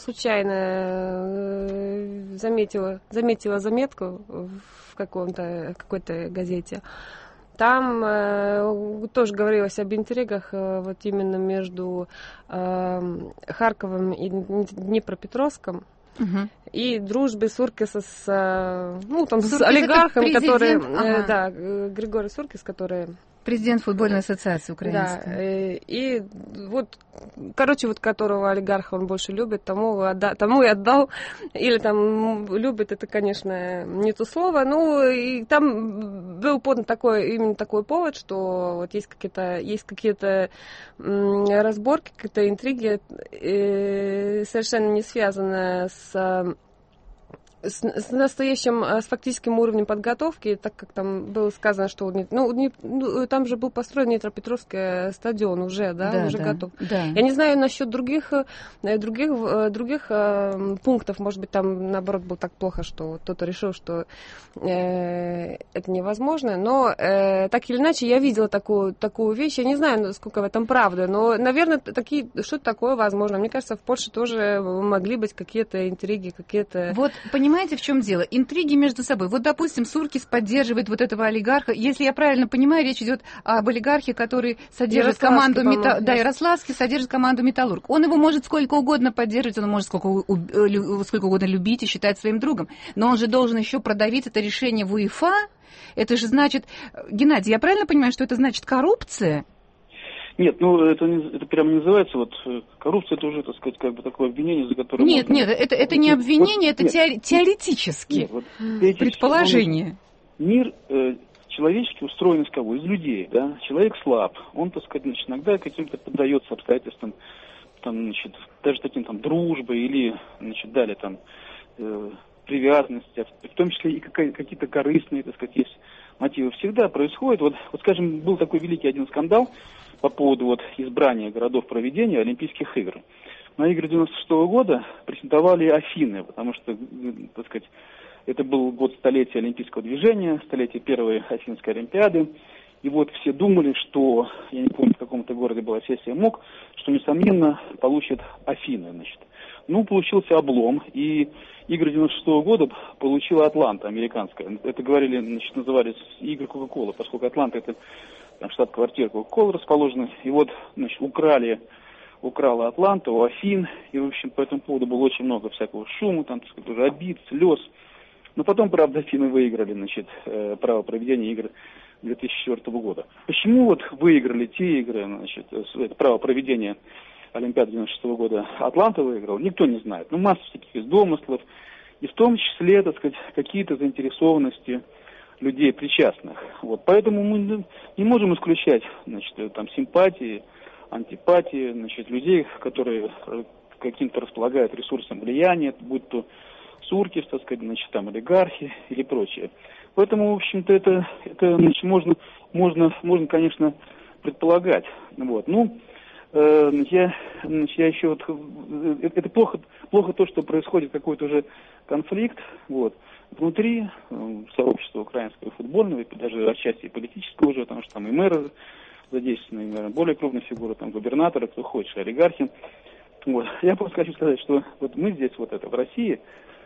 D: случайно заметила, заметила заметку в каком-то, какой-то газете. Там э, тоже говорилось об интригах э, вот именно между э, Харьковом и Днепропетровском. Угу. И дружбе Суркиса с, ну, там, с олигархом, который, ага. э, да, Григорий Суркис, который...
A: Президент футбольной ассоциации украинской.
D: Да, и, и вот, короче, вот которого олигарха он больше любит, тому, отда, тому и отдал. Или там любит, это, конечно, не то слово. Ну, и там был подан такой, именно такой повод, что вот есть какие-то, есть какие-то м, разборки, какие-то интриги, э, совершенно не связанные с... С, с настоящим, с фактическим уровнем подготовки, так как там было сказано, что ну, не, ну, там же был построен Днепропетровский стадион уже, да,
A: да
D: уже
A: да,
D: готов.
A: Да.
D: Я не знаю насчет других, других, других э, пунктов, может быть, там наоборот было так плохо, что кто-то решил, что э, это невозможно, но э, так или иначе я видела такую, такую вещь, я не знаю, сколько в этом правды, но, наверное, такие, что-то такое возможно. Мне кажется, в Польше тоже могли быть какие-то интриги, какие-то...
A: Вот, понимаете, Понимаете, в чем дело? Интриги между собой. Вот, допустим, Суркис поддерживает вот этого олигарха. Если я правильно понимаю, речь идет об олигархе, который содержит команду Металлург. Да, Ярославский содержит команду Металлург. Он его может сколько угодно поддерживать, он может сколько, сколько угодно любить и считать своим другом. Но он же должен еще продавить это решение в УЕФА. Это же значит... Геннадий, я правильно понимаю, что это значит коррупция?
F: Нет, ну это, не, это прямо не называется, вот коррупция, это уже, так сказать, как бы такое обвинение, за которое...
A: Нет, можно... нет, это, это не обвинение, вот, это нет, теоретически нет, вот, предположение.
F: Мир э, человеческий устроен из кого? Из людей, да? Человек слаб, он, так сказать, значит, иногда каким-то поддается обстоятельствам, там, значит, даже таким там дружбой или, значит, далее там э, привязанности, в том числе и какие-то корыстные, так сказать, есть мотивы. Всегда происходит, вот, вот, скажем, был такой великий один скандал по поводу вот избрания городов проведения Олимпийских игр. На игры девяносто шестого года претендовали Афины, потому что, так сказать, это был год столетия Олимпийского движения, столетие первой Афинской Олимпиады. И вот все думали, что, я не помню, в каком-то городе была сессия МОК, что, несомненно, получат Афины, значит. Ну, получился облом, и игры девяносто шестого года получила Атланта, американская. Это говорили, значит, назывались игры Кока-Колы, поскольку Атланта это там штаб-квартира Кока-Колы расположена. И вот, значит, украли, украла Атланта у Афин, и, в общем, по этому поводу было очень много всякого шума, там, так сказать, уже обид, слез. Но потом, правда, Афины выиграли, значит, право проведения игр две тысячи четвёртого года. Почему вот выиграли те игры, значит, это право проведения Олимпиады девяносто шестого года Атланта выиграл, никто не знает. Ну, масса всяких домыслов, и в том числе, так сказать, какие-то заинтересованности людей причастных. Вот. Поэтому мы не можем исключать, значит, там, симпатии, антипатии, значит, людей, которые каким-то располагают ресурсом влияния, будь то Суркис, так сказать, значит, там, олигархи или прочее. Поэтому, в общем-то, это, это значит, можно, можно, можно, конечно, предполагать. Вот. Ну, э, я, значит, я еще вот, это, это плохо, плохо то, что происходит какой-то уже конфликт, вот, внутри э, сообщества украинского футбольного, и даже отчасти политического уже, потому что там и мэры задействованы, и, наверное, более крупные фигуры, там, губернаторы, кто хочет, олигархи. Вот. Я просто хочу сказать, что вот мы здесь, вот это, в России,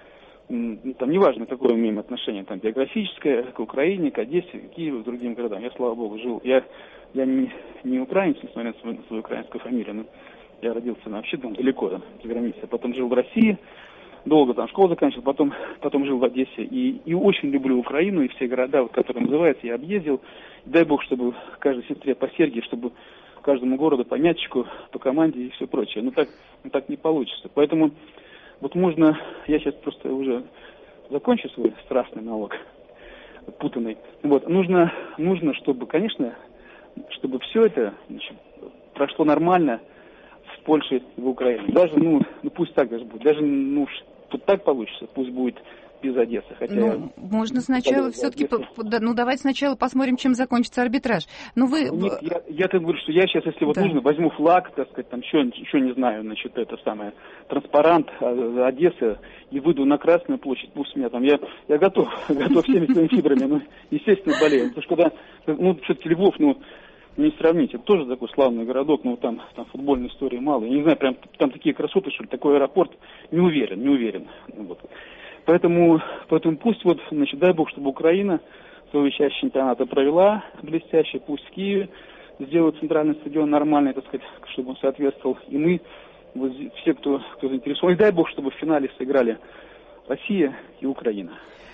F: там неважно, какое мы имеем отношение, там, географическое, к Украине, к Одессе, к Киеву, к другим городам. Я, слава богу, жил, я я не, не украинец, несмотря на свою, на свою украинскую фамилию, но я родился на, вообще там далеко, там, за границей. Потом жил в России, долго там школу заканчивал, потом, потом жил в Одессе. И, и очень люблю Украину и все города, вот, которые называются, я объездил. Дай бог, чтобы каждой сестре по Сергию, чтобы каждому городу по мячику, по команде и все прочее. Но так, но так не получится. Поэтому вот можно, я сейчас просто уже закончу свой страстный налог, путанный. Вот, нужно, нужно, чтобы, конечно, чтобы все это, значит, прошло нормально в Польше и в Украине. Даже, ну, ну пусть так даже будет. Даже, ну, тут так получится, пусть будет без Одессы. Хотя
A: ну, можно сначала все-таки, ну, давайте сначала посмотрим, чем закончится арбитраж. Ну, вы...
F: Нет, я, я так говорю, что я сейчас, если вот да. нужно, возьму флаг, так сказать, там, еще, еще не знаю, значит, это самое, транспарант Одессы, и выйду на Красную площадь, пусть меня там, я, я готов, готов всеми своими фибрами, ну, естественно, болею. Потому что когда, ну, все-таки Львов, ну, не сравнить, это тоже такой славный городок, но там, там футбольной истории мало. Я не знаю, прям там такие красоты, что ли, такой аэропорт, не уверен, не уверен. Вот. Поэтому, поэтому пусть вот, значит, дай бог, чтобы Украина свою часть чемпионата провела блестяще, пусть в Киеве сделают центральный стадион нормальный, так сказать, чтобы он соответствовал. И мы, вот, все, кто, кто заинтересован, и дай бог, чтобы в финале сыграли Россия и Украина.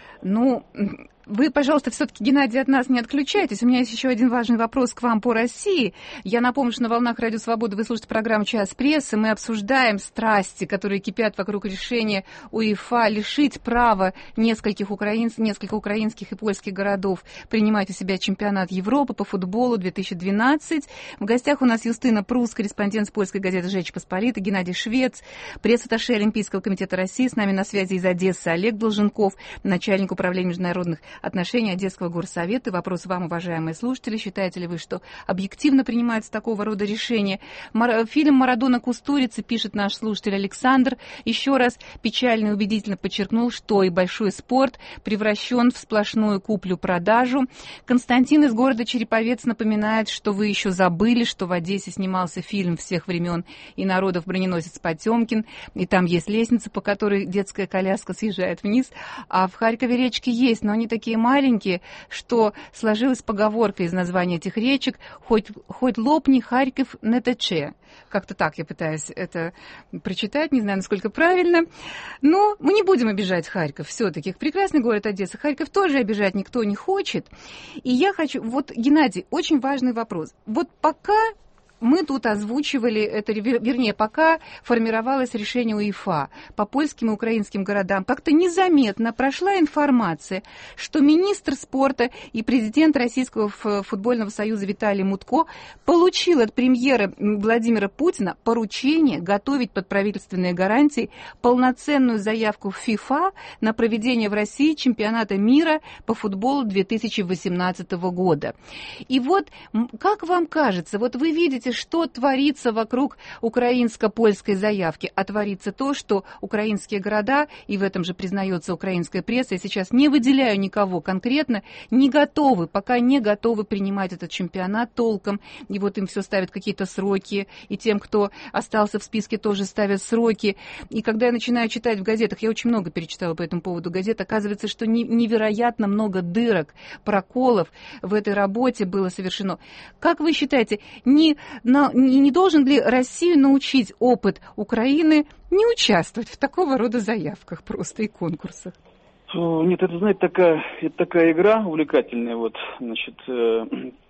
A: Ну, вы, пожалуйста, все-таки, Геннадий, от нас не отключайтесь. У меня есть еще один важный вопрос к вам по России. Я напомню, что на волнах Радио Свобода вы слушаете программу «Час прессы». Мы обсуждаем страсти, которые кипят вокруг решения УЕФА лишить права нескольких украинцев, несколько украинских и польских городов принимать у себя чемпионат Европы по футболу две тысячи двенадцать. В гостях у нас Юстина Прус, корреспондент с польской газеты «Жечь Посполита», Геннадий Швец, пресс-атташе Олимпийского комитета России. С нами на связи из Одессы Олег Долженков, начальник управления международных отношений Одесского горсовета. Вопрос вам, уважаемые слушатели. Считаете ли вы, что объективно принимается такого рода решение? Мар... Фильм «Марадона Кустурицы», пишет наш слушатель Александр, еще раз печально и убедительно подчеркнул, что и большой спорт превращен в сплошную куплю-продажу. Константин из города Череповец напоминает, что вы еще забыли, что в Одессе снимался фильм всех времен и народов «Броненосец Потемкин», и там есть лестница, по которой детская коляска съезжает вниз, а в Харькове речки есть, но они такие маленькие, что сложилась поговорка из названия этих речек: «Хоть, хоть лопни, Харьков не тече». Как-то так я пытаюсь это прочитать, не знаю, насколько правильно. Но мы не будем обижать Харьков все-таки. Прекрасный город Одесса. Харьков тоже обижать никто не хочет. И я хочу... Вот, Геннадий, очень важный вопрос. Вот пока... Мы тут озвучивали, это, вернее, пока формировалось решение УЕФА по польским и украинским городам, как-то незаметно прошла информация, что министр спорта и президент Российского футбольного союза Виталий Мутко получил от премьера Владимира Путина поручение готовить под правительственные гарантии полноценную заявку в ФИФА на проведение в России чемпионата мира по футболу две тысячи восемнадцатого года. И вот, как вам кажется, вот вы видите, что творится вокруг украинско-польской заявки, а творится то, что украинские города, и в этом же признается украинская пресса, я сейчас не выделяю никого конкретно, не готовы, пока не готовы принимать этот чемпионат толком, и вот им все ставят какие-то сроки, и тем, кто остался в списке, тоже ставят сроки. И когда я начинаю читать в газетах, я очень много перечитала по этому поводу газет, оказывается, что невероятно много дырок, проколов в этой работе было совершено. Как вы считаете, не Но не должен ли Россию научить опыт Украины не участвовать в такого рода заявках просто и конкурсах?
F: Нет, это, знаете, такая, это такая игра увлекательная, вот, значит, э,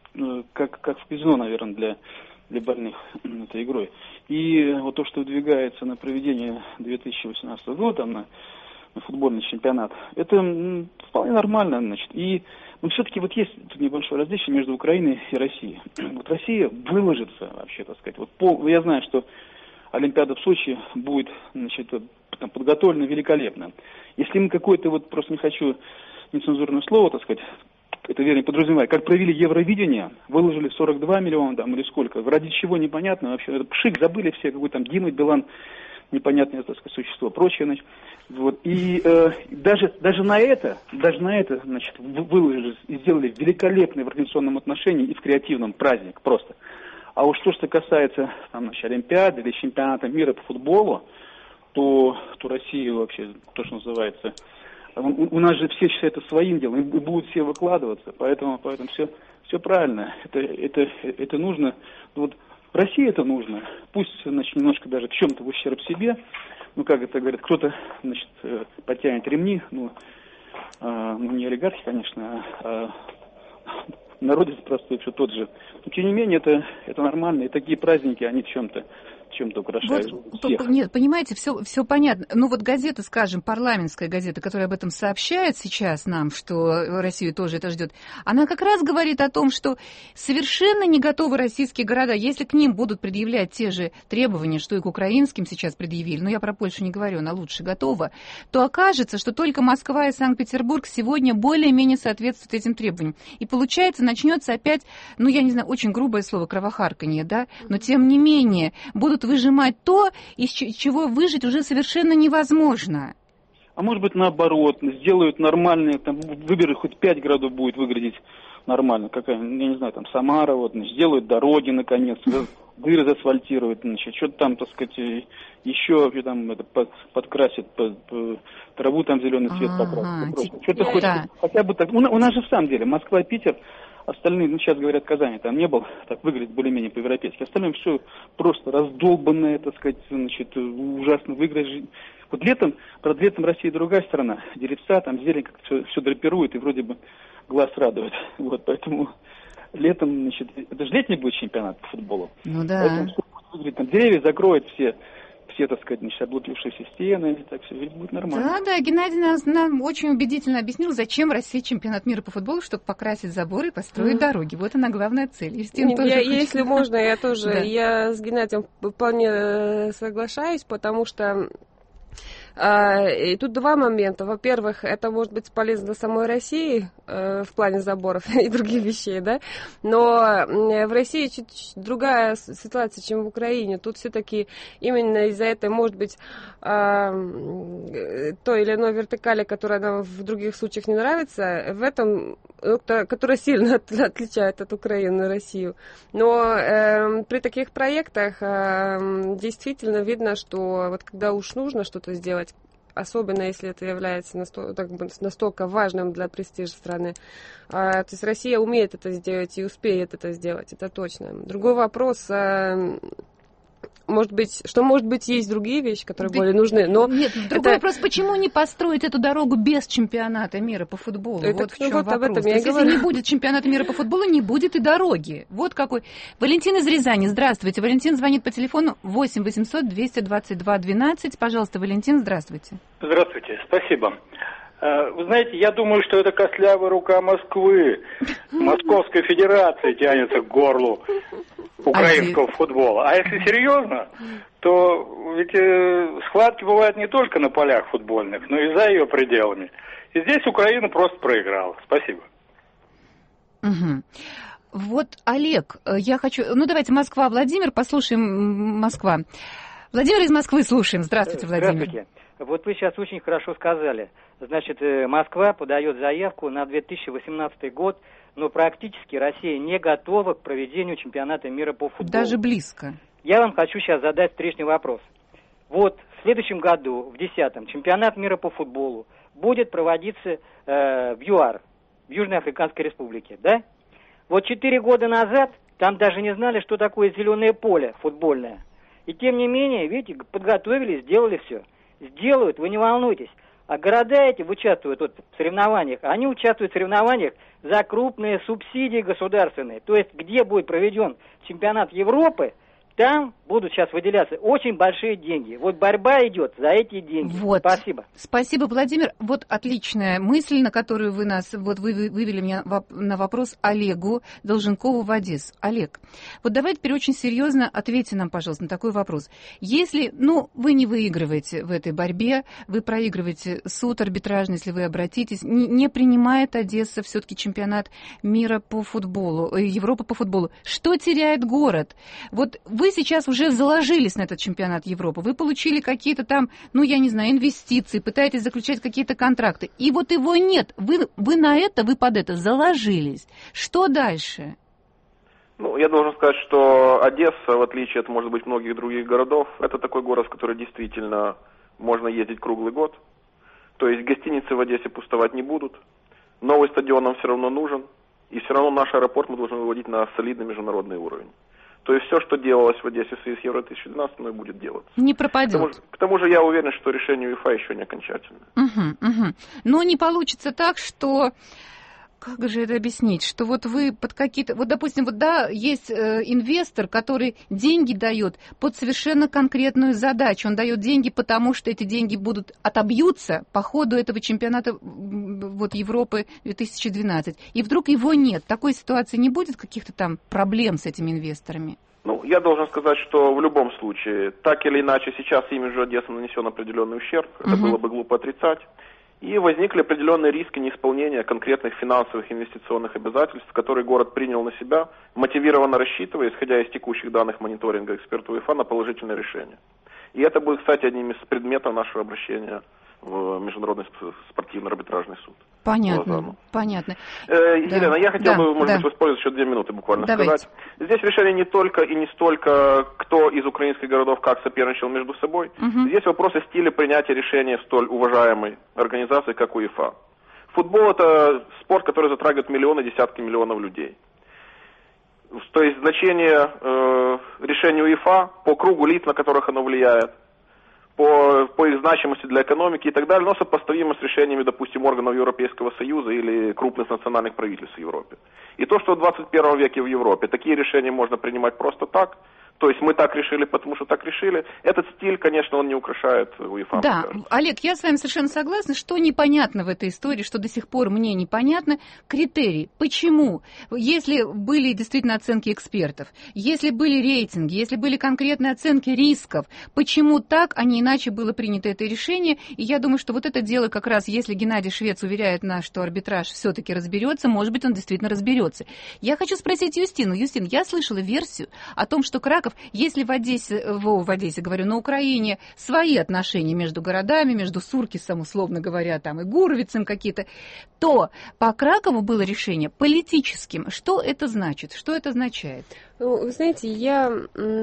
F: как, как в казино, наверное, для, для больных этой игрой. И вот то, что выдвигается на проведение две тысячи восемнадцатого года, на, на футбольный чемпионат, это м, вполне нормально, значит, и но все-таки вот есть тут небольшое различие между Украиной и Россией. Вот Россия выложится вообще, так сказать. Вот пол, я знаю, что Олимпиада в Сочи будет, значит, там, подготовлена великолепно. Если мы какое-то, вот просто не хочу нецензурное слово, так сказать, это вернее подразумеваю, как провели Евровидение, выложили сорок два миллиона там или сколько, ради чего непонятно вообще. Это пшик, забыли все, какой там Дима Билан, непонятное, так сказать, существо, прочее, значит. Вот. И э, даже, даже на это, даже на это, значит, выложили и сделали великолепный в организационном отношении и в креативном праздник просто. А уж то, что касается там, значит, Олимпиады или чемпионата мира по футболу, то, то Россия вообще, то, что называется, у, у нас же все считают это своим делом, и будут все выкладываться, поэтому, поэтому все, все правильно, это, это, это нужно, вот в России это нужно, пусть, значит, немножко даже в чем-то в ущерб себе, ну, как это говорят, кто-то, значит, подтянет ремни, ну, а, ну не олигархи, конечно, а, а народец простой все тот же, но, тем не менее, это, это нормально, и такие праздники, они в чем-то чем-то украшают
A: вот,
F: всех.
A: Нет, понимаете, все, все понятно. Ну вот газета, скажем, парламентская газета, которая об этом сообщает сейчас нам, что Россию тоже это ждет, она как раз говорит о том, что совершенно не готовы российские города, если к ним будут предъявлять те же требования, что и к украинским сейчас предъявили, но я про Польшу не говорю, она лучше готова, то окажется, что только Москва и Санкт-Петербург сегодня более-менее соответствуют этим требованиям. И получается, начнется опять, ну я не знаю, очень грубое слово, кровохарканье, да, но тем не менее будут выжимать то, из чего выжить уже совершенно невозможно.
F: А может быть, наоборот, сделают нормальные, там, выберут хоть пять городов, будет выглядеть нормально. Какая, я не знаю, там, Самара, вот, сделают дороги, наконец, дыры заасфальтируют, значит, что-то там, так сказать, еще там это, под, подкрасят, под, под, траву там зеленый цвет покрасят. Что-то хоть, да. Хотя бы так. У, у нас же в самом деле Москва, Питер, остальные, ну, сейчас говорят, Казани там не был, так выглядит более-менее по-европейски. Остальное все просто раздолбанное, так сказать, значит, ужасно выиграть. Вот летом, правда, летом Россия другая страна. Деревца, там зелень как-то все, все драпирует и вроде бы глаз радует. Вот, поэтому летом, значит, это же летний будет чемпионат по футболу. Ну да. Поэтому все будет выглядеть, там деревья закроют все. Все, так сказать, значит, облупившиеся стены, так все будет нормально.
A: Да, да, Геннадий нас, нам очень убедительно объяснил, зачем России чемпионат мира по футболу, чтобы покрасить заборы и построить mm. дороги. Вот она главная цель.
D: Нет, тоже я, если можно, я тоже, да. я с Геннадием вполне соглашаюсь, потому что и тут два момента. Во-первых, это может быть полезно для самой России э, в плане заборов и других вещей, да, но в России чуть-чуть другая ситуация, чем в Украине. Тут все-таки именно из-за этой, может быть, э, той или иной вертикали, которая нам в других случаях не нравится, в этом, которая сильно от, отличает от Украины и Россию. Но э, при таких проектах э, действительно видно, что вот когда уж нужно что-то сделать, особенно если это является настолько, так, настолько важным для престижа страны. А, то есть Россия умеет это сделать и успеет это сделать, это точно. Другой вопрос, а, может быть, что может быть есть другие вещи, которые да, более нужны, но...
A: Нет, другой это... вопрос, почему не построить эту дорогу без чемпионата мира по футболу? Это, вот в чем вот вопрос. Об этом я если говорю. Не будет чемпионата мира по футболу, не будет и дороги. Вот какой. Валентин из Рязани, здравствуйте. Валентин звонит по телефону восемь восемьсот двести двадцать два двенадцать. Пожалуйста, Валентин, здравствуйте.
I: Здравствуйте, спасибо. Вы знаете, я думаю, что это костлявая рука Москвы, Московской Федерации тянется к горлу украинского футбола. А если серьезно, то ведь э, схватки бывают не только на полях футбольных, но и за ее пределами. И здесь Украина просто проиграла. Спасибо.
A: Угу. Вот, Олег, я хочу... Ну, давайте Москва, Владимир, послушаем Москва. Владимир из Москвы слушаем. Здравствуйте, Владимир.
J: Здравствуйте. Вот вы сейчас очень хорошо сказали. Значит, Москва подает заявку на две тысячи восемнадцатый год, но практически Россия не готова к проведению чемпионата мира по футболу.
A: Даже близко.
J: Я вам хочу сейчас задать встречный вопрос. Вот в следующем году, в десятом, чемпионат мира по футболу будет проводиться э, в ЮАР, в Южной Африканской Республике, да? Вот четыре года назад там даже не знали, что такое зеленое поле футбольное. И тем не менее, видите, подготовили, сделали все. Сделают, вы не волнуйтесь. А города эти участвуют вот в соревнованиях, они участвуют в соревнованиях за крупные субсидии государственные. То есть, где будет проведен чемпионат Европы, там будут сейчас выделяться очень большие деньги. Вот борьба идет за эти деньги.
A: Вот.
J: Спасибо.
A: Спасибо, Владимир. Вот отличная мысль, на которую вы нас, вот вы вывели меня на вопрос Олегу Долженкову в Одессу. Олег, вот давайте теперь очень серьезно ответьте нам, пожалуйста, на такой вопрос. Если, ну, вы не выигрываете в этой борьбе, вы проигрываете суд арбитражный, если вы обратитесь, не, не принимает Одесса все-таки чемпионат мира по футболу, Европы по футболу, что теряет город? Вот вы сейчас уже заложились на этот чемпионат Европы, вы получили какие-то там, ну, я не знаю, инвестиции, пытаетесь заключать какие-то контракты, и вот его нет. Вы, вы на это, вы под это заложились. Что дальше?
E: Ну, я должен сказать, что Одесса, в отличие от, может быть, многих других городов, это такой город, в который действительно можно ездить круглый год. То есть гостиницы в Одессе пустовать не будут. Новый стадион нам все равно нужен. И все равно наш аэропорт мы должны выводить на солидный международный уровень. То есть все, что делалось в Одессе в связи с Евро две тысячи двенадцатым, оно и будет делаться.
A: Не пропадет.
E: К тому, же, к тому же я уверен, что решение УЕФА еще не окончательное.
A: Угу, угу. Но не получится так, что... Как же это объяснить? Что вот вы под какие-то... Вот, допустим, вот да, есть э, инвестор, который деньги дает под совершенно конкретную задачу. Он дает деньги, потому что эти деньги будут отобьются по ходу этого чемпионата вот, Европы две тысячи двенадцать. И вдруг его нет. Такой ситуации не будет каких-то там проблем с этими инвесторами?
E: Ну, я должен сказать, что в любом случае, так или иначе, сейчас имиджу Одессы нанесен определенный ущерб. Это угу. было бы глупо отрицать. И возникли определенные риски неисполнения конкретных финансовых инвестиционных обязательств, которые город принял на себя, мотивированно рассчитывая, исходя из текущих данных мониторинга экспертов УЕФА, на положительное решение. И это будет, кстати, одним из предметов нашего обращения в Международный спортивный арбитражный суд.
A: Понятно, понятно.
E: Э, Елена, да, я хотел да, бы, может да. быть, воспользоваться еще две минуты буквально
A: Давайте.
E: сказать. Здесь решение не только и не столько, кто из украинских городов как соперничал между собой. Угу. Здесь вопросы стиля принятия решения в столь уважаемой организации, как УЕФА. Футбол – это спорт, который затрагивает миллионы, десятки миллионов людей. То есть значение э, решения УЕФА по кругу лиц, на которых оно влияет, По, по их значимости для экономики и так далее, но сопоставимо с решениями, допустим, органов Европейского Союза или крупных национальных правительств в Европе. И то, что в двадцать первом веке в Европе такие решения можно принимать просто так, то есть мы так решили, потому что так решили, этот стиль, конечно, он не украшает УЕФА.
A: Да, Олег, я с вами совершенно согласна, что непонятно в этой истории, что до сих пор мне непонятно, критерии. Почему? Если были действительно оценки экспертов, если были рейтинги, если были конкретные оценки рисков, почему так, а не иначе было принято это решение? И я думаю, что вот это дело как раз, если Геннадий Швец уверяет нас, что арбитраж все-таки разберется, может быть, он действительно разберется. Я хочу спросить Юстину. Юстин, я слышала версию о том, что Краков, если в Одессе, в, в Одессе, говорю, на Украине свои отношения между городами, между Суркисом, условно говоря, там и Гуровицем какие-то, то по Кракову было решение политическим. Что это значит? Что это означает?
D: Ну, вы знаете, я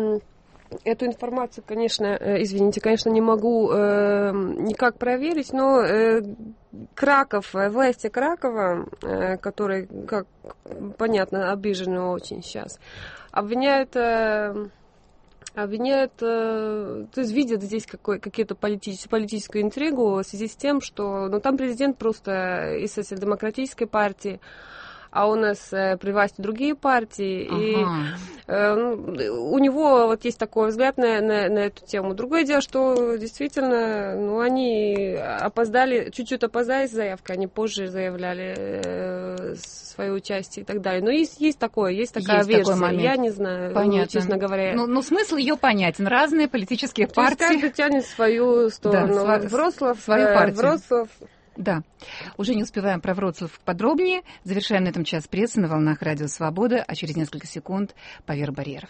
D: эту информацию, конечно, извините, конечно, не могу э, никак проверить, но э, Краков, власти Кракова, э, которые, как понятно, обижены очень сейчас, обвиняют, э, обвиняют, э, то есть видят здесь какой, какие-то политическую, политическую интригу в связи с тем, что ну, там президент просто из социал-демократической партии, а у нас э, при власти другие партии, ага. и э, у него вот есть такой взгляд на, на, на эту тему. Другое дело, что действительно, ну, они опоздали, чуть-чуть опоздали с заявкой, они позже заявляли э, свое участие и так далее. Но есть, есть такое, есть такая есть версия, такой я не знаю,
A: понятно.
D: Честно говоря.
A: Ну, ну, смысл ее понятен, разные политические
D: То
A: партии.
D: есть каждый тянет свою сторону.
A: Да,
D: Вроцлав,
A: свою партию.
D: Вроцлав.
A: Да, уже не успеваем про Вроцлав подробнее. Завершаем на этом час прессы на волнах Радио Свобода, а через несколько секунд поверх барьеров.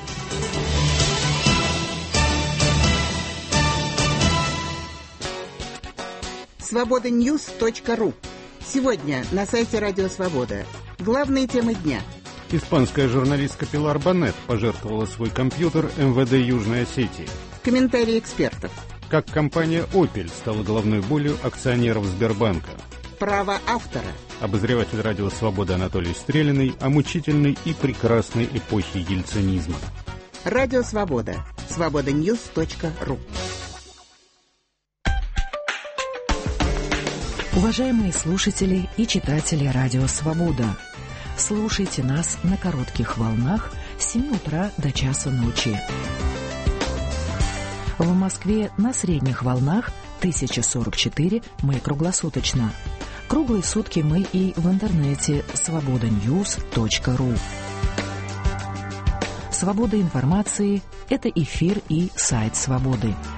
K: свобода ньюс точка ру. Сегодня на сайте Радио Свобода. Главные темы дня.
L: Испанская журналистка Пилар Бонет пожертвовала свой компьютер эм вэ дэ Южной Осетии.
K: Комментарии экспертов.
L: Как компания «Опель» стала головной болью акционеров Сбербанка.
K: Право автора.
L: Обозреватель Радио Свобода Анатолий Стрелиный о мучительной и прекрасной эпохе ельцинизма.
K: Радио Свобода. свобода ньюс точка ру.
G: Уважаемые слушатели и читатели Радио Свобода, слушайте нас на коротких волнах с семи утра до часу ночи. В Москве на средних волнах тысяча сорок четыре мы круглосуточно. Круглые сутки мы и в интернете свобода ньюс точка ру. Свобода информации – это эфир и сайт Свободы.